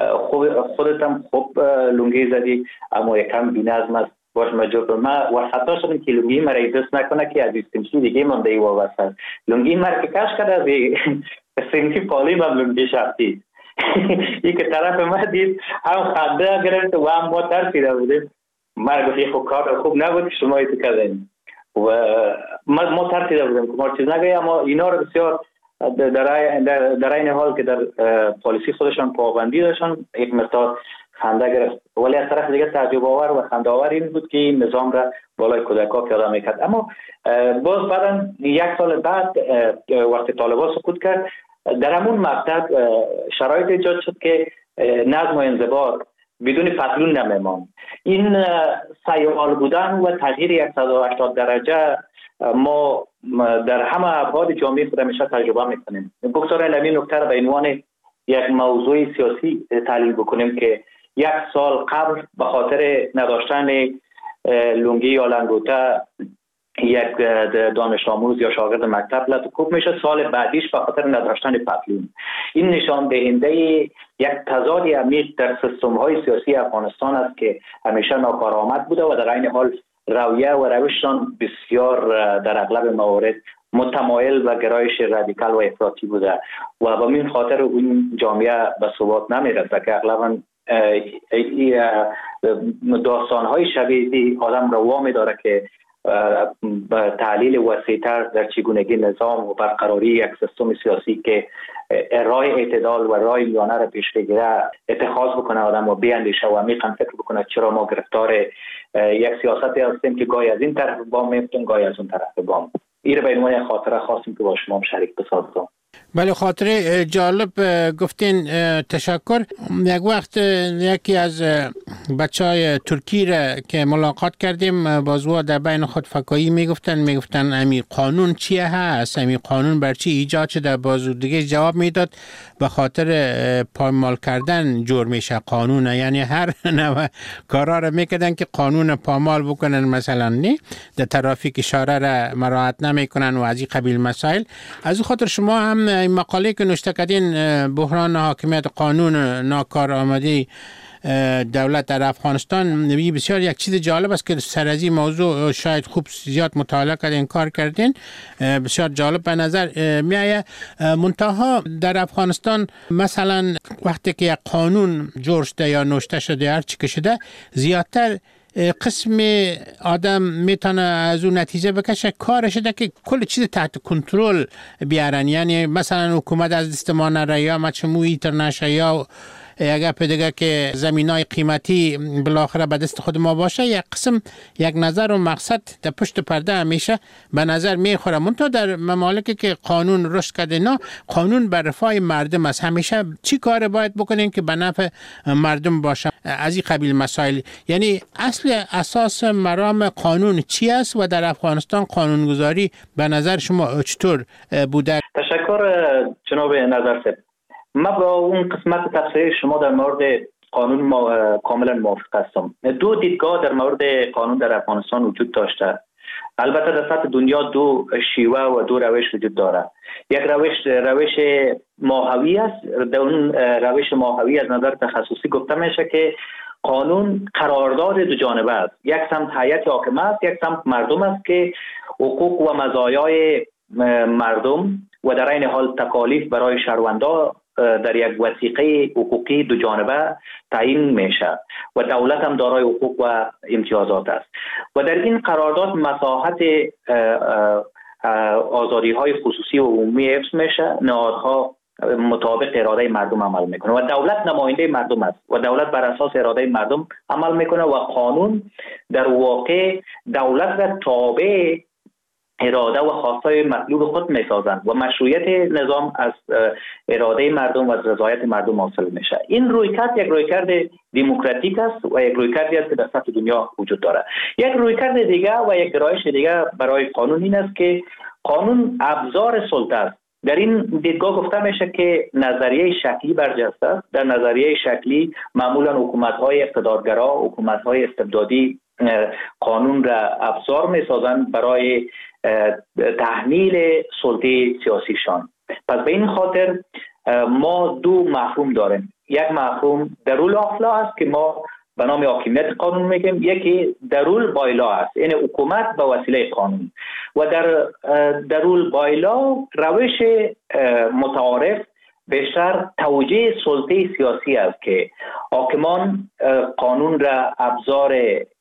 خودتم خوب لنگی زدی اما یکم بی‌نظم است، باش مجبور من و خطا شدم که لنگی مرا دست نکنه که از استمشی دیگه مونده ای وابسته. لنگی مرا که کش کرده از سنگی پالی من لنگی شخصی این که طرف من دید هم خنده گرفت و هم ما ترسیده بودیم. من گفت خب کار خوب نبود که شما ایتو کردین و ما ترسیده بودیم که ما چیز نگویم. اما اینا رو بسیار در این حال که در پالیسی خودشان پابندی داشتن یک مقدار خنده گرفت، ولی از طرف دیگه تعجب آور و خنده آور این بود که این نظام را بالای کودک‌ها پیاده میکرد. اما باز بعدا یک سال بعد وقتی طالبان سقوط کرد در همون مکتب شرایط ایجاد شد که نظم و انضباط بدون پتلون نمیمان. این سیال بودن و تغییر 180 درجه ما در همه ابعاد جامعه خود همیشه تجربه میکنیم. بگذارید این نکته را به عنوان یک موضوع سیاسی تحلیل بکنیم که یک سال قبل به خاطر نداشتن لنگی یا لنگوته یک دانش آموز یا شاگرد مکتب لطکوب میشه، سال بعدیش به خاطر نداشتن پتلون. این نشان دهنده یک تضاد عمیق در سیستم های سیاسی افغانستان است که همیشه ناکارآمد بوده و در این حال رویه و روششان بسیار در اغلب موارد متمایل و گرایش رادیکال و افراطی بوده و به این خاطر اون جامعه به ثبات نمیرسه که اغلبا داستان‌های شبیه آدم را وامی داره که به تحلیل وسیع‌تر در چگونگی نظام و برقراری یک سیستم سیاسی که راه اعتدال و راه میانه را پیش بگیره اتخاذ بکنه آدم و بیاندیشه و عمیقاً فکر بکنه چرا ما گرفتار یک سیاستی هستیم که گاهی از این طرف بام میفتیم گاهی از اون طرف بام. این به عنوان خاطره خواستیم که با شما شریک بسازم. بله، خاطره جالب گفتین، تشکر. یک وقت یکی از بچهای ترکی را که ملاقات کردیم بازوها در بین خود فکایی میگفتن امی قانون چیه هست، امی قانون بر چی ایجاد شده. بازو دیگه جواب میداد به خاطر پایمال کردن جور میشه قانون، یعنی هر نوع کارا را میکردن که قانون پامال بکنن، مثلا نه در ترافیک اشاره را مراعات نمیکنن و از این قبیل مسائل. از این خاطر شما هم این مقاله که نوشته کردین بحران حاکمیت قانون، ناکارآمدی دولت در افغانستان، بسیار یک چیز جالب است که سر از این موضوع شاید خوب زیاد مطالعه کردین، کار کردین، بسیار جالب به نظر میآید. منتها در افغانستان مثلا وقتی که یک قانون جور شده یا نوشته شده هر چی که شده، زیادتر قسم آدم میتونه از اون نتیجه بکشه کارش ده که کل چیز تحت کنترل بیارن. یعنی مثلا حکومت از دست ما نره یا مچموعی تر نشه یا یک اپ دیگه که زمینای قیمتی بالاخره به دست خود ما باشه، یک قسم یک نظر و مقصد در پشت پرده همیشه به نظر میخوره. منتها در ممالکی که قانون رشد کرده، نه قانون بر رفاه مردم است. همیشه چی کار باید بکنیم که به نفع مردم باشه؟ از این قبیل مسائل. یعنی اصل اساس مرام قانون چی است و در افغانستان قانونگذاری به نظر شما چطور بوده؟ تشکر جناب نظرسب. ما با اون قسمت تفسیر شما در مورد قانون کاملا موافق هستم. دو دیدگاه در مورد قانون در افغانستان وجود داشته. البته در سطح دنیا دو شیوه و دو روش وجود داره. یک روش ماهوی است. در اون روش ماهوی از نظر تخصصی گفته میشه که قانون قرارداد دو جانبه است. یک سمت هیئت حاکمه است، یک سمت مردم است که حقوق و مزایای مردم و در این حال تکالیف برای شهروندا در یک وثیقه حقوقی دو جانبه تعیین میشه و دولت هم دارای حقوق و امتیازات است و در این قرارداد مساحت آزادی های خصوصی و عمومی حفظ میشه. نهادها مطابق اراده مردم عمل میکنه و دولت نماینده مردم است و دولت بر اساس اراده مردم عمل میکنه و قانون در واقع دولت را تابع اراده و خواستای مطلوب خود میسازند و مشروعیت نظام از اراده مردم و از رضایت مردم حاصل میشه. این رویکرد یک رویکرد دموکراتیک است و یک رویکردی است که در سطح دنیا وجود داره. یک رویکرد دیگه و یک گرایش دیگه برای قانون این است که قانون ابزار سلطه است. در این دیدگاه گفته میشه که نظریه شکلی برجسته است. در نظریه شکلی معمولا حکومت‌های اقتدارگرا، حکومت‌های استبدادی قانون را ابزار میسازند برای تحمیل سلطه سیاسیشان. پس به این خاطر ما دو مفهوم داریم. یک مفهوم درول آفلا است که ما به نام حاکمیت قانون میگیم، یکی درول بایلا است، یعنی حکومت به وسیله قانون. و در درول بایلا روش متعارف بیشتر توجیه سلطه سیاسی است که حاکمان قانون را ابزار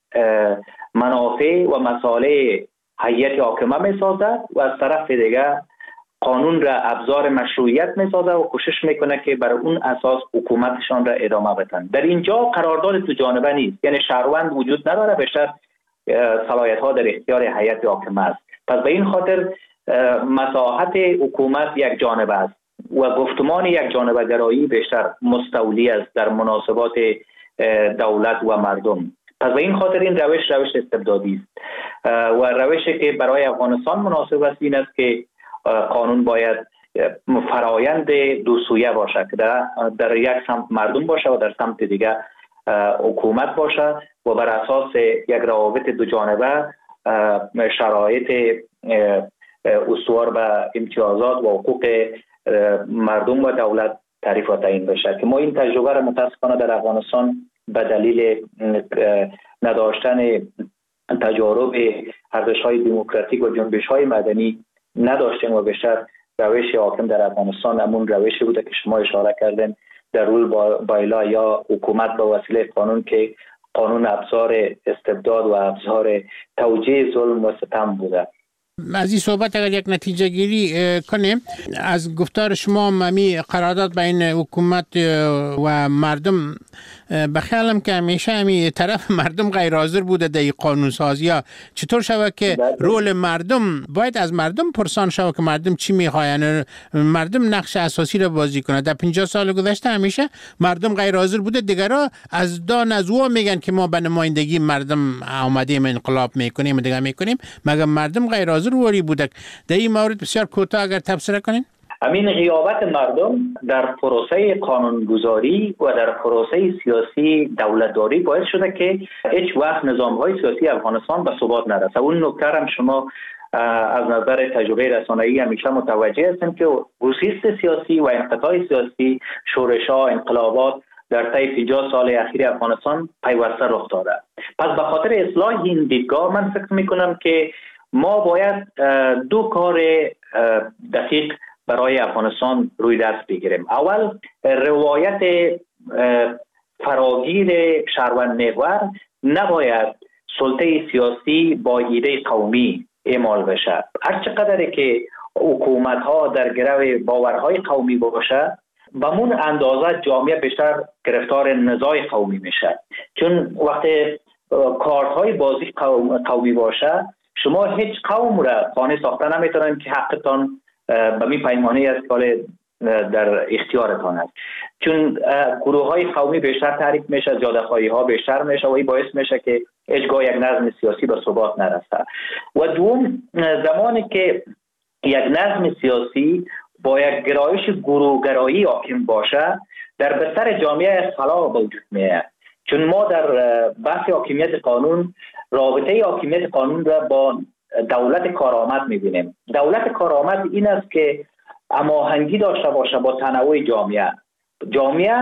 منافع و مصالح هیئت حاکمه میسازد و از طرف دیگر قانون را ابزار مشروعیت میسازد و کوشش میکنه که بر اون اساس حکومتشان را ادامه بدن. در اینجا قرارداد دو جانبه نیست، یعنی شهروند وجود نداره، بیشتر صلاحیت ها در اختیار هیئت حاکمه است. پس به این خاطر مساحت حکومت یک جانبه است و گفتمان یک جانبه گرایی بیشتر مستولی است در مناسبات دولت و مردم. پس به این خاطر این روش استبدادی است و روشی که برای افغانستان مناسب است این است که قانون باید فرایند دو سویه باشه که در یک سمت مردم باشه و در سمت دیگه حکومت باشه و بر اساس یک روابط دو جانبه شرایط استوار به امتیازات و حقوق مردم و دولت تعریف و تعیین بشه که ما این تجربه را متاسفانه در افغانستان به دلیل نداشتن تجارب ارزش‌های دموکراتیک و جنبش‌های مدنی نداشتیم و بیشتر روش حاکم در افغانستان همون روشی بوده که شما اشاره کردین، در رول بایلا یا حکومت به وسیله قانون که قانون ابزار استبداد و ابزار توجیه ظلم و ستم بوده. از این صحبت اگر یک نتیجه گیری کنیم از گفتار شما، ممی قرارداد بین حکومت و مردم، بخیالم که همیشه همی طرف مردم غیر حاضر بوده در قانون سازی ها. چطور شود که رول مردم باید از مردم پرسان شود که مردم چی میخواین، مردم نقش اساسی را بازی کنه؟ در 50 سال گذشته همیشه مردم غیر حاضر بوده، دیگرها از دان از او میگن که ما به نمایندگی مردم آمدیم انقلاب میکنیم دیگه میکنیم، مگر مردم غیر حاضر وری بوده؟ در این مورد بسیار کوتاه اگر تبصره کنین. همین غیابت مردم در پروسه قانونگذاری و در پروسه سیاسی دولتداری باعث شده که هیچ وقت نظام‌های سیاسی افغانستان به ثبات نرسه. اون نکته هم شما از نظر تجربه رسانه‌ای همیشه متوجه هستیم که گسیست سیاسی و انقطاع سیاسی، شورش‌ها، انقلابات در طی 50 سال اخیر افغانستان پیوسته رخ داده. پس به خاطر اصلاح این دیدگاه من فکر می‌کنم که ما باید دو کار دقیق برای افغانستان روی دست بگیریم. اول، روایت فراگیر شهروند محور نباید سلطه سیاسی با ایده قومی اعمال بشه. هر چقدر که حکومت ها در گرو باورهای قومی باشه، به مون اندازه جامعه بیشتر گرفتار نزاع قومی میشه. چون وقتی کارت‌های بازی قومی باشه، شما هیچ قوم را خانه ساخته نمیتونن که حقتان به می پیمانه است که در اختیارتان است. چون گروه‌های قومی بیشتر تحریک میشه، زیادخواهی‌ها بیشتر میشه و این باعث میشه که هیچگاه یک نظم سیاسی به ثبات نرسه. و دوم، زمانی که یک نظم سیاسی با یک گرایش گروه‌گرایی حاکم باشه، در بستر جامعه خلال به وجود میاد. چون ما در بحث حاکمیت قانون رابطه حاکمیت قانون را با دولت کارآمد می‌بینیم. دولت کارآمد این است که هماهنگی داشته باشه با تنوع جامعه. جامعه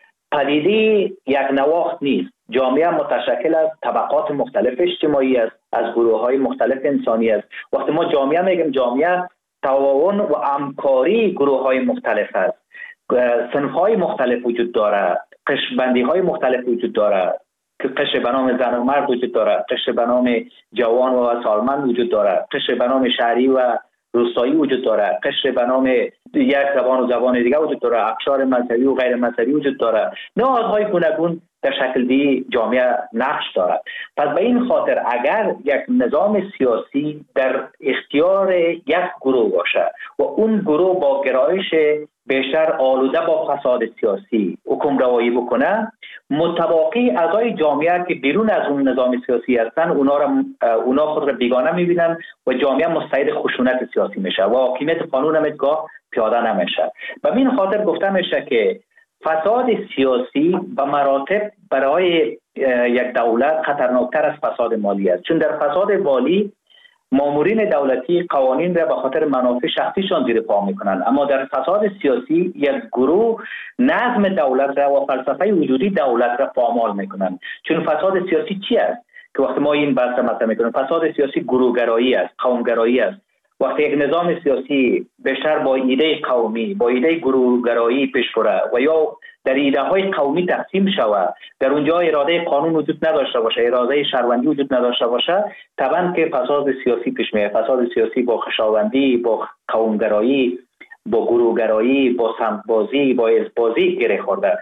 پدیده یک نواخت نیست. جامعه متشکل از طبقات مختلف اجتماعی است، از گروه‌های مختلف انسانی است. وقتی ما جامعه میگیم، جامعه تعاون و همکاری گروه‌های مختلف است. صنف‌های مختلف وجود داره، قشربندی‌های مختلف وجود داره، که قشر به نام زن و مرد وجود داره، قشر به نام جوان و سالمند وجود داره، قشر به نام شهری و روستایی وجود داره، قشر به نام یک زبان و زبان دیگه وجود داره، اقشار مذهبی و غیر مذهبی وجود داره. نهادهای گوناگون در شکل دی جامعه نقش دارد. پس به این خاطر اگر یک نظام سیاسی در اختیار یک گروه باشه و اون گروه با گرایش بیشتر آلوده با فساد سیاسی حکم روایی بکنه، متواقی اعضای جامعه که بیرون از اون نظام سیاسی هستن اونا خود را بیگانه میبینن و جامعه مستعد خشونت سیاسی میشه و حاکمیت قانون هم هیچگاه پیاده نمیشه. به این خاطر گفته میشه که فساد سیاسی به مراتب برای یک دولت خطرناکتر از فساد مالی است. چون در فساد مالی مامورین دولتی قوانین را به خاطر منافع شخصیشان زیر پا میکنند، اما در فساد سیاسی یک گروه نظم دولت را و فلسفه وجودی دولت را پامال میکنند. چون فساد سیاسی چی است که وقتی ما این بحث مطرح میکنیم؟ فساد سیاسی گروه‌گرایی است، قوم‌گرایی است. وقتی یک نظام سیاسی بیشتر با ایده قومی، با ایده گروه‌گرایی پیش بره و یا در ایده های قومی تقسیم شود، در اونجا اراده قانون وجود نداشته باشه، اراده شهروندی وجود نداشته باشه، طبعا که فساد سیاسی پیش میاد. فساد سیاسی با خویشاوندی، با قوم‌گرایی، با گروه‌گرایی، با سمت‌بازی، با حزب‌بازی گره خورده.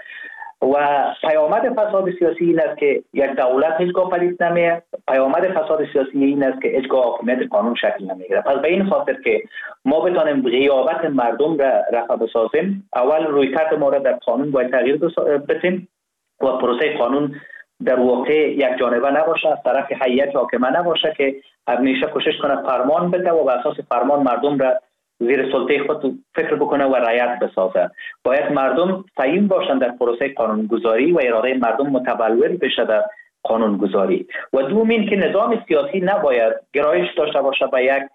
و پیامد فساد سیاسی این است که یک دولت هیچگاه پدید نمیاد. پیامد فساد سیاسی این است که هیچگاه حاکمیت قانون شکل نمیگیره. پس به این خاطر که ما بتانیم غیابت مردم را رفع بسازیم، اول رویکرد ما را در قانون باید تغییر بدیم و پروسه قانون در واقع یک جانبه نباشه، از طرف هیئت حاکمه نباشه که همیشه کوشش کنه فرمان بده و بر اساس فرمان مردم را زیر سلطه خود فکر بکنه و رعایت بسازه. باید مردم سعیم باشند در پروسه قانونگذاری و اراده مردم متبلور بشه در قانونگذاری. و دومین که نظام سیاسی نباید گرایش داشته باشه به یک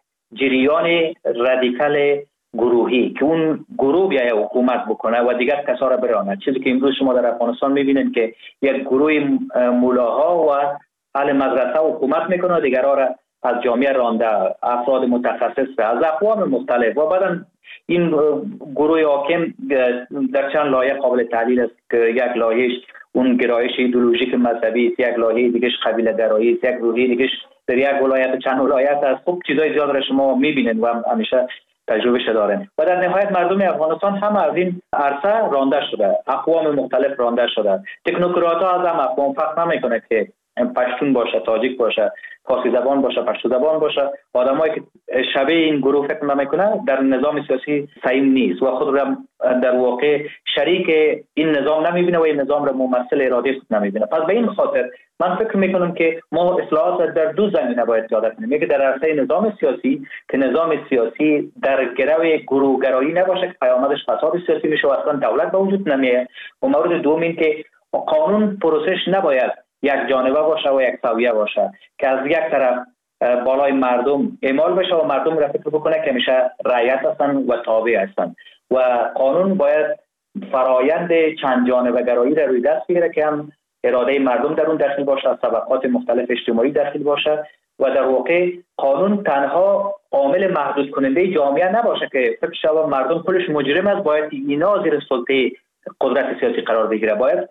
جریان رادیکال گروهی که اون گروه بیاید حکومت بکنه و دیگر کسا را برانه. چیزی که امروز شما در افغانستان میبینید که یک گروه مولاها و اهل مدرسه حکومت میکنه و دیگرها را از جامعه رانده، افراد متخصص از اقوام مختلف. و بعدا این گروه حاکم در چند لایه قابل تحلیل است که یک لایهش اون گرایش ایدئولوژیک مذهبی است، یک لایه دیگهش قبیله گرایی است، یک روحیه دیگهش در یک ولایت چند ولایت است. خب چیزای زیاد را شما میبینید و همیشه تجربه دارن. و در نهایت مردم افغانستان هم از این عرصه رانده شده، اقوام مختلف رانده شده. تکنوکرات ها از هم اقوام فرق نمیکنه که پشتون باشه، تاجیک باشه، فارسی زبان باشه، پشتو زبان باشه. آدمایی که شبیه این گروه فکر نمیکنه در نظام سیاسی سعیم نیست و خود را در واقع شریک این نظام نمیبینه و این نظام را ممثل اراده خود نمیبینه. پس به این خاطر من فکر میکنم که ما اصلاحات در دو زمینه باید پیاده کنیم. یکی در عرصه نظام سیاسی که نظام سیاسی در گرو گروه‌گرایی نباشه که پیامدش فساد سیاسی میشه و اصلا دولت به وجود نمیاد. و مورد دوم این که قانون پروسش نباید یک جانبه باشه و یک سویه باشه که از یک طرف بالای مردم اعمال بشه و مردم را فکر بکنه که میشه رعیت هستن و تابع هستن. و قانون باید فرایند چند جانبه گرایی را روی دست بگیره که هم اراده مردم در اون داخل باشه، از طبقات مختلف اجتماعی داخل باشه و در واقع قانون تنها عامل محدود کننده جامعه نباشه که فکر شود مردم کلش مجرم است، باید اینا زیر سلطه قدرت سیاسی قرار بگیره. باید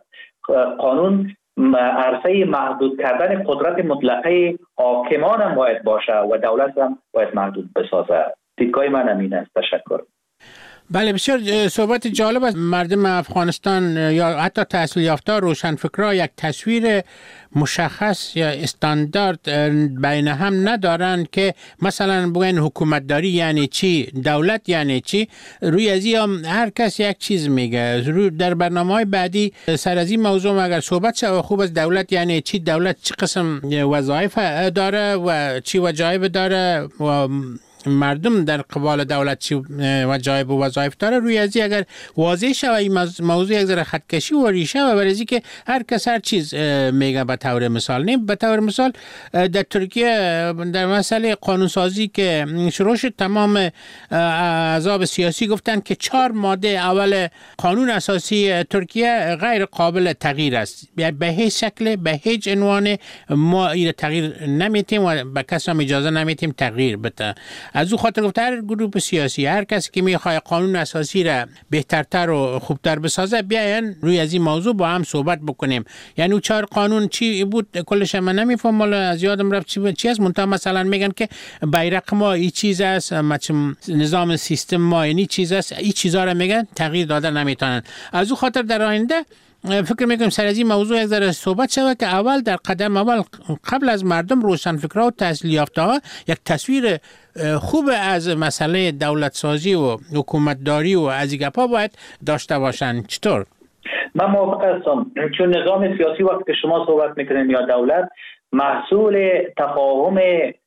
قانون عرصه محدود کردن قدرت مطلقه حاکمان هم باید باشه و دولت هم باید محدود بسازه. دیدگاه من همین است. تشکر. بله بسیار صحبت جالب است. مردم افغانستان یا حتی تحصیل یافته روشنفکرها یک تصویر مشخص یا استاندارد بین هم ندارند که مثلا بگن حکومتداری یعنی چی، دولت یعنی چی. روی از این هر کس یک چیز میگه. در برنامه‌های بعدی سر از این موضوع اگر صحبت شود خوب است. دولت یعنی چی، دولت چه قسم وظایف داره و چی وظایف داره و مردم در قبال دولت چی وظایف و وظایف داره. روی ازی اگر واضح شود این موضوع یک ذره خطکشی و ریشه و برای که هر کس هر چیز میگه. به طور مثال نیم، به طور مثال در ترکیه در مسئله قانونسازی که شروع شد تمام احزاب سیاسی گفتن که 4 ماده اول قانون اساسی ترکیه غیر قابل تغییر است. به هیچ شکل به هیچ عنوان ما این تغییر نمیتیم و به کس هم اجازه نمیتیم تغییر بده. از او خاطر گفت هر گروه سیاسی هر کسی که میخواد قانون اساسی را بهترتر و خوبتر بسازه بیاین روی از این موضوع با هم صحبت بکنیم. یعنی او 4 قانون چی بود کلش من نمیفهمم، از یادم رفت چی است. منتها مثلا میگن که بیرق ما این چیز است، نظام سیستم ما این چیز است، این چیزا را میگن تغییر داده نمیتونن. از او خاطر در آینده فکر میکنم سر از این موضوع یک ذره صحبت شود که اول در قدم اول قبل از مردم روشنفکرها و تحصیل یافته ها یک تصویر خوب از مسئله دولت سازی و حکومتداری و از این گپا باید داشته باشن. چطور؟ من موافق هستم، چون نظام سیاسی وقتی که شما صحبت میکنین یا دولت محصول تفاهم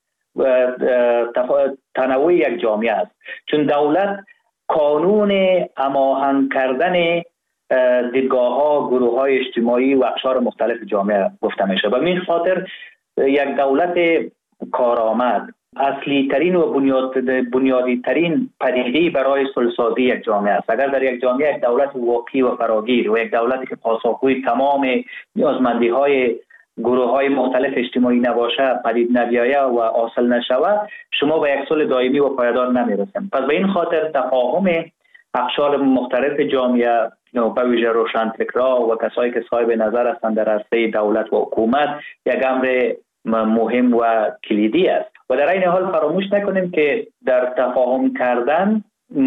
تنوع یک جامعه است. چون دولت قانون هماهنگ کردن دیدگاه ها، گروه های اجتماعی و اقشار مختلف جامعه گفته میشه. و این خاطر یک دولت کارآمد اصلی ترین و بنیادی ترین پدیده برای صلح‌سازی یک جامعه است. اگر در یک جامعه یک دولت واقعی و فراگیر و یک دولتی که پاسخگوی تمام نیازمندی های گروه های مختلف اجتماعی نباشه، پدید نیاید و حاصل نشود، شما به یک صلح دائمی و پایدار نمیرسید. پس به این خاطر تفاهم اقشار مختلف جامعه به ویژه روشنفکرها و کسایی که صاحب نظر هستند در عرصه دولت و حکومت یک امر مهم و کلیدی است. و در این حال فراموش نکنیم که در تفاهم کردن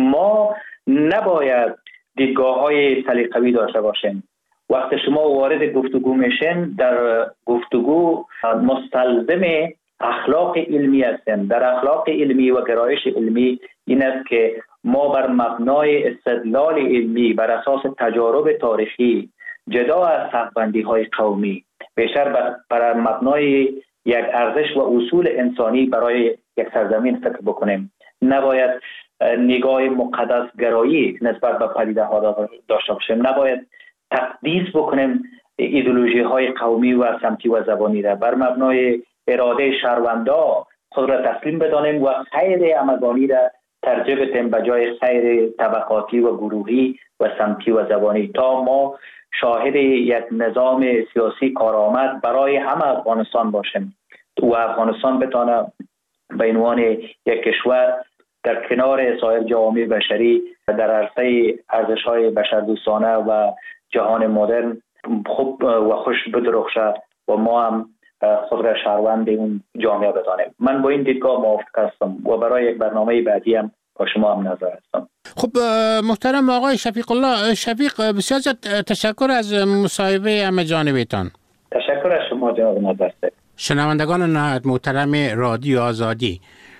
ما نباید دیدگاه‌های سلیقه‌ای داشته باشیم. وقتی شما وارد گفتگو میشین، در گفتگو مستلزم اخلاق علمی هستیم. در اخلاق علمی و گرایش علمی این است که ما بر مبنای استدلال علمی بر اساس تجارب تاریخی جدا از حق‌بندی‌های قومی بیشتر بر مبنای یک ارزش و اصول انسانی برای یک سرزمین فکر بکنیم. نباید نگاه مقدس گرایی نسبت به پدیده ها داشته باشیم. نباید تقدیس بکنیم ایدئولوژی های قومی و سمتی و زبانی را. بر مبنای اراده شهروندا خود را تسلیم بدانیم و خیر همگانی را ترجیح بدیم به جای خیر طبقاتی و گروهی و سمتی و زبانی، تا ما شاهد یک نظام سیاسی کارآمد برای همه افغانستان باشیم و افغانستان بتونه به عنوان یک کشور در کنار سایر جوامع بشری در عرصه ارزش‌های بشردوستانه و جهان مدرن خوب و خوش بدرخشه و ما هم خود را شهروند اون جامعه بدانیم. من با این دیدگاه موافق هستم و برای یک برنامه بعدی هم با شما هم نظر هستم. خب محترم آقای شفیق الله، شفیق بسیار تشکر از مصاحبه همه جانبیتان. تشکر از شما جناب نظرسه. شنوندگان نهایت محترم رادیو آزادی،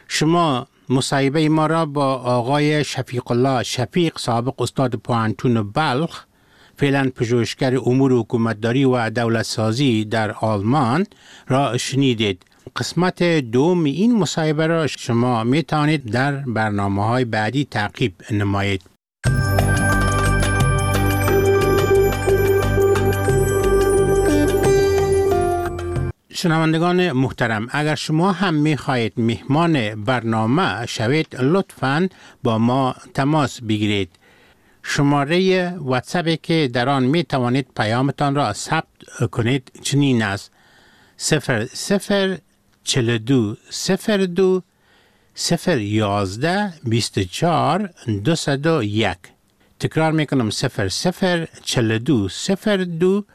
شما مصاحبه ما را با آقای شفیق الله شفیق، سابق استاد پوهنتون بلخ، فعلا پژوهشگر امور حکومتداری و دولت سازی در آلمان را شنیدید. قسمت دوم این مصاحبه را شما می توانید در برنامه‌های بعدی تعقیب نمایید. شنوندگان محترم، اگر شما هم می خواهید مهمان برنامه شوید لطفاً با ما تماس بگیرید. شماره واتساپی که در آن می توانید پیامتان را ثبت کنید چنین است: 0042 02 011 24 201. تکرار میکنم: 0042 02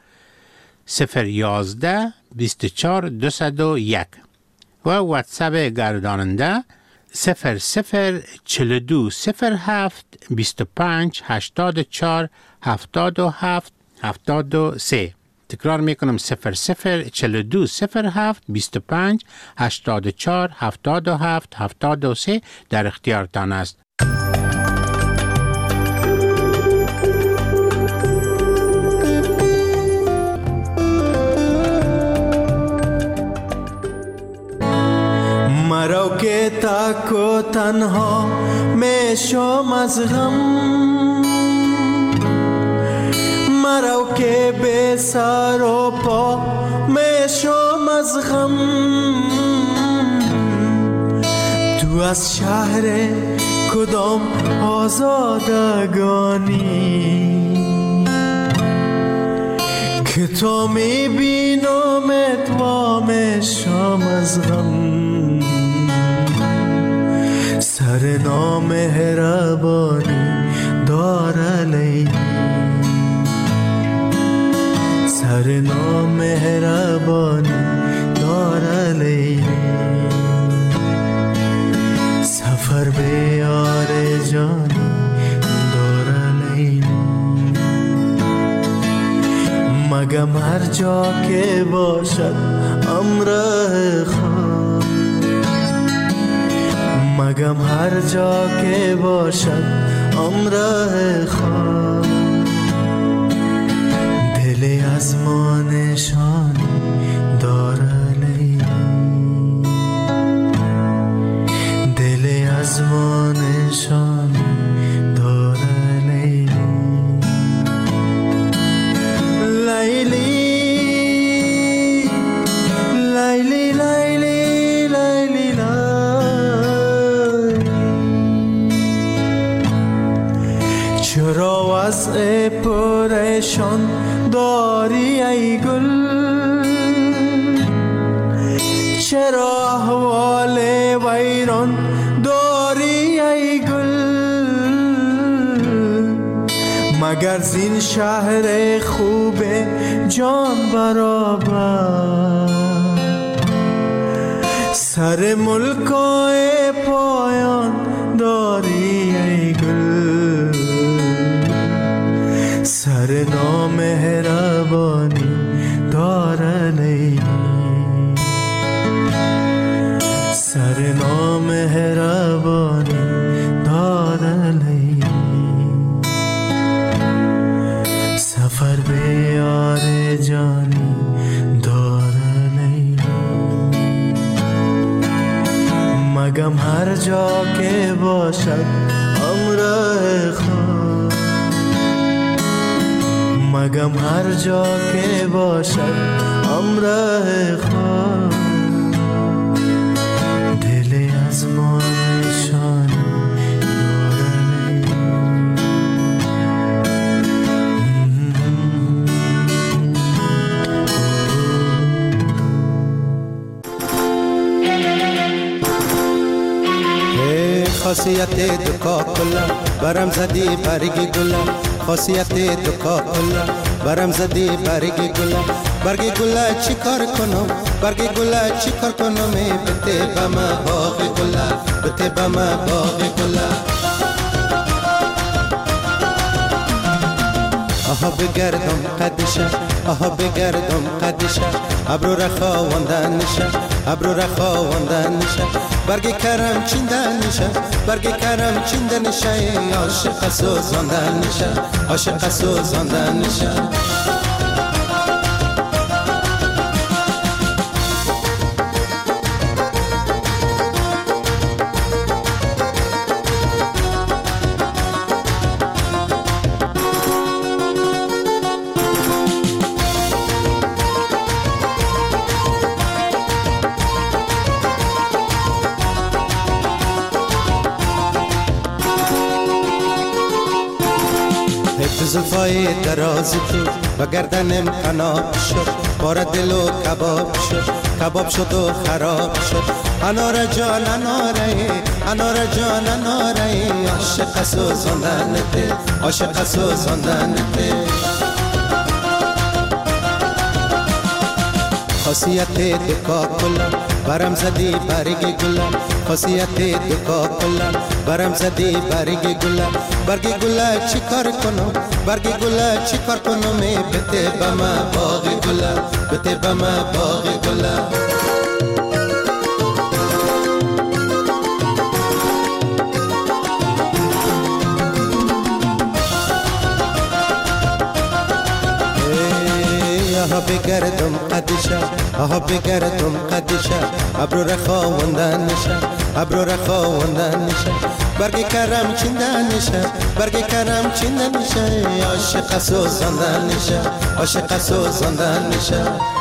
011 24 201. و واتساپ گرداننده 0042 07 25 84 77 73. تکرار میکنم 0042 07 25 84 77 73 در اختیارتان است. مرو که تک و تنها میشم از غم، مرو که بی سر و پا میشم از غم. تو از شهر کدام آزادگانی که تو میبینمت و میشم از غم. سر نامهربانی داره لیلی، سر نامهربانی داره لیلی. سفر به یار جانی داره لیلی. مگم هر جا که باشد امره خواه، مگم هر جا که باشد امره خواه. دل از ما نشان داره لیلی، دل از ما نشان داره لیلی. لیلی لیلی لیلی لیلی لیلی. چرا وضع پریشان داری ای گل، چرا احوال ویران داری ای گل. مگر زین شهر خوب جان برابر سر ملکای پایان داری ای گل. سر نامهربانی داره لیلی، سر نامهربانی داره لیلی. سفر به یار جانی داره لیلی. مگم هر جا که باشد امره خواه، مگم هر جا که باشد امره خواه. دل از ما نشان داره لیلی. خاصیت دکا کلا برم زدی برگی گلا، خاصیت دکا کلا برم زدی برگی گلا. برگی گلا چی کار کنم، برگی گلا چی کار کنم. بته بما باغ گلا، بته بما باغ گلا. آها بگردم قدشه، آها بگردم قدشه. ابرو رخا واندن نشه، ابرو رخا واندن نشه. برگی کرم چیندن نشه، برگی کرم چیندن نشه. عاشق سوزاندن نشه، عاشق سوزاندن نشه. زلفای دراز تو و گردنم قناب شد، بار دل و کباب شد، کباب شد و خراب شد. انار جان اناره، انار جان اناره. عاشق سوزاندنته، عاشق سوزاندنته. خاصیت دکا کلا برم زدی برگ گل خاصیت دکا کل برم زدی برگ گل برگ گل چی کار کنم برگ گل چی کار کنم بده بما باغ گل بده بما باغ گل آها بگردم قدشه آها بگردم قدشه ابرو رخا وندن نشه ابرو رخا وندن نشه برگ کرم چندن نشه برگ کرم چندن نشه عاشق سوزاندن نشه عاشق سوزاندن نشه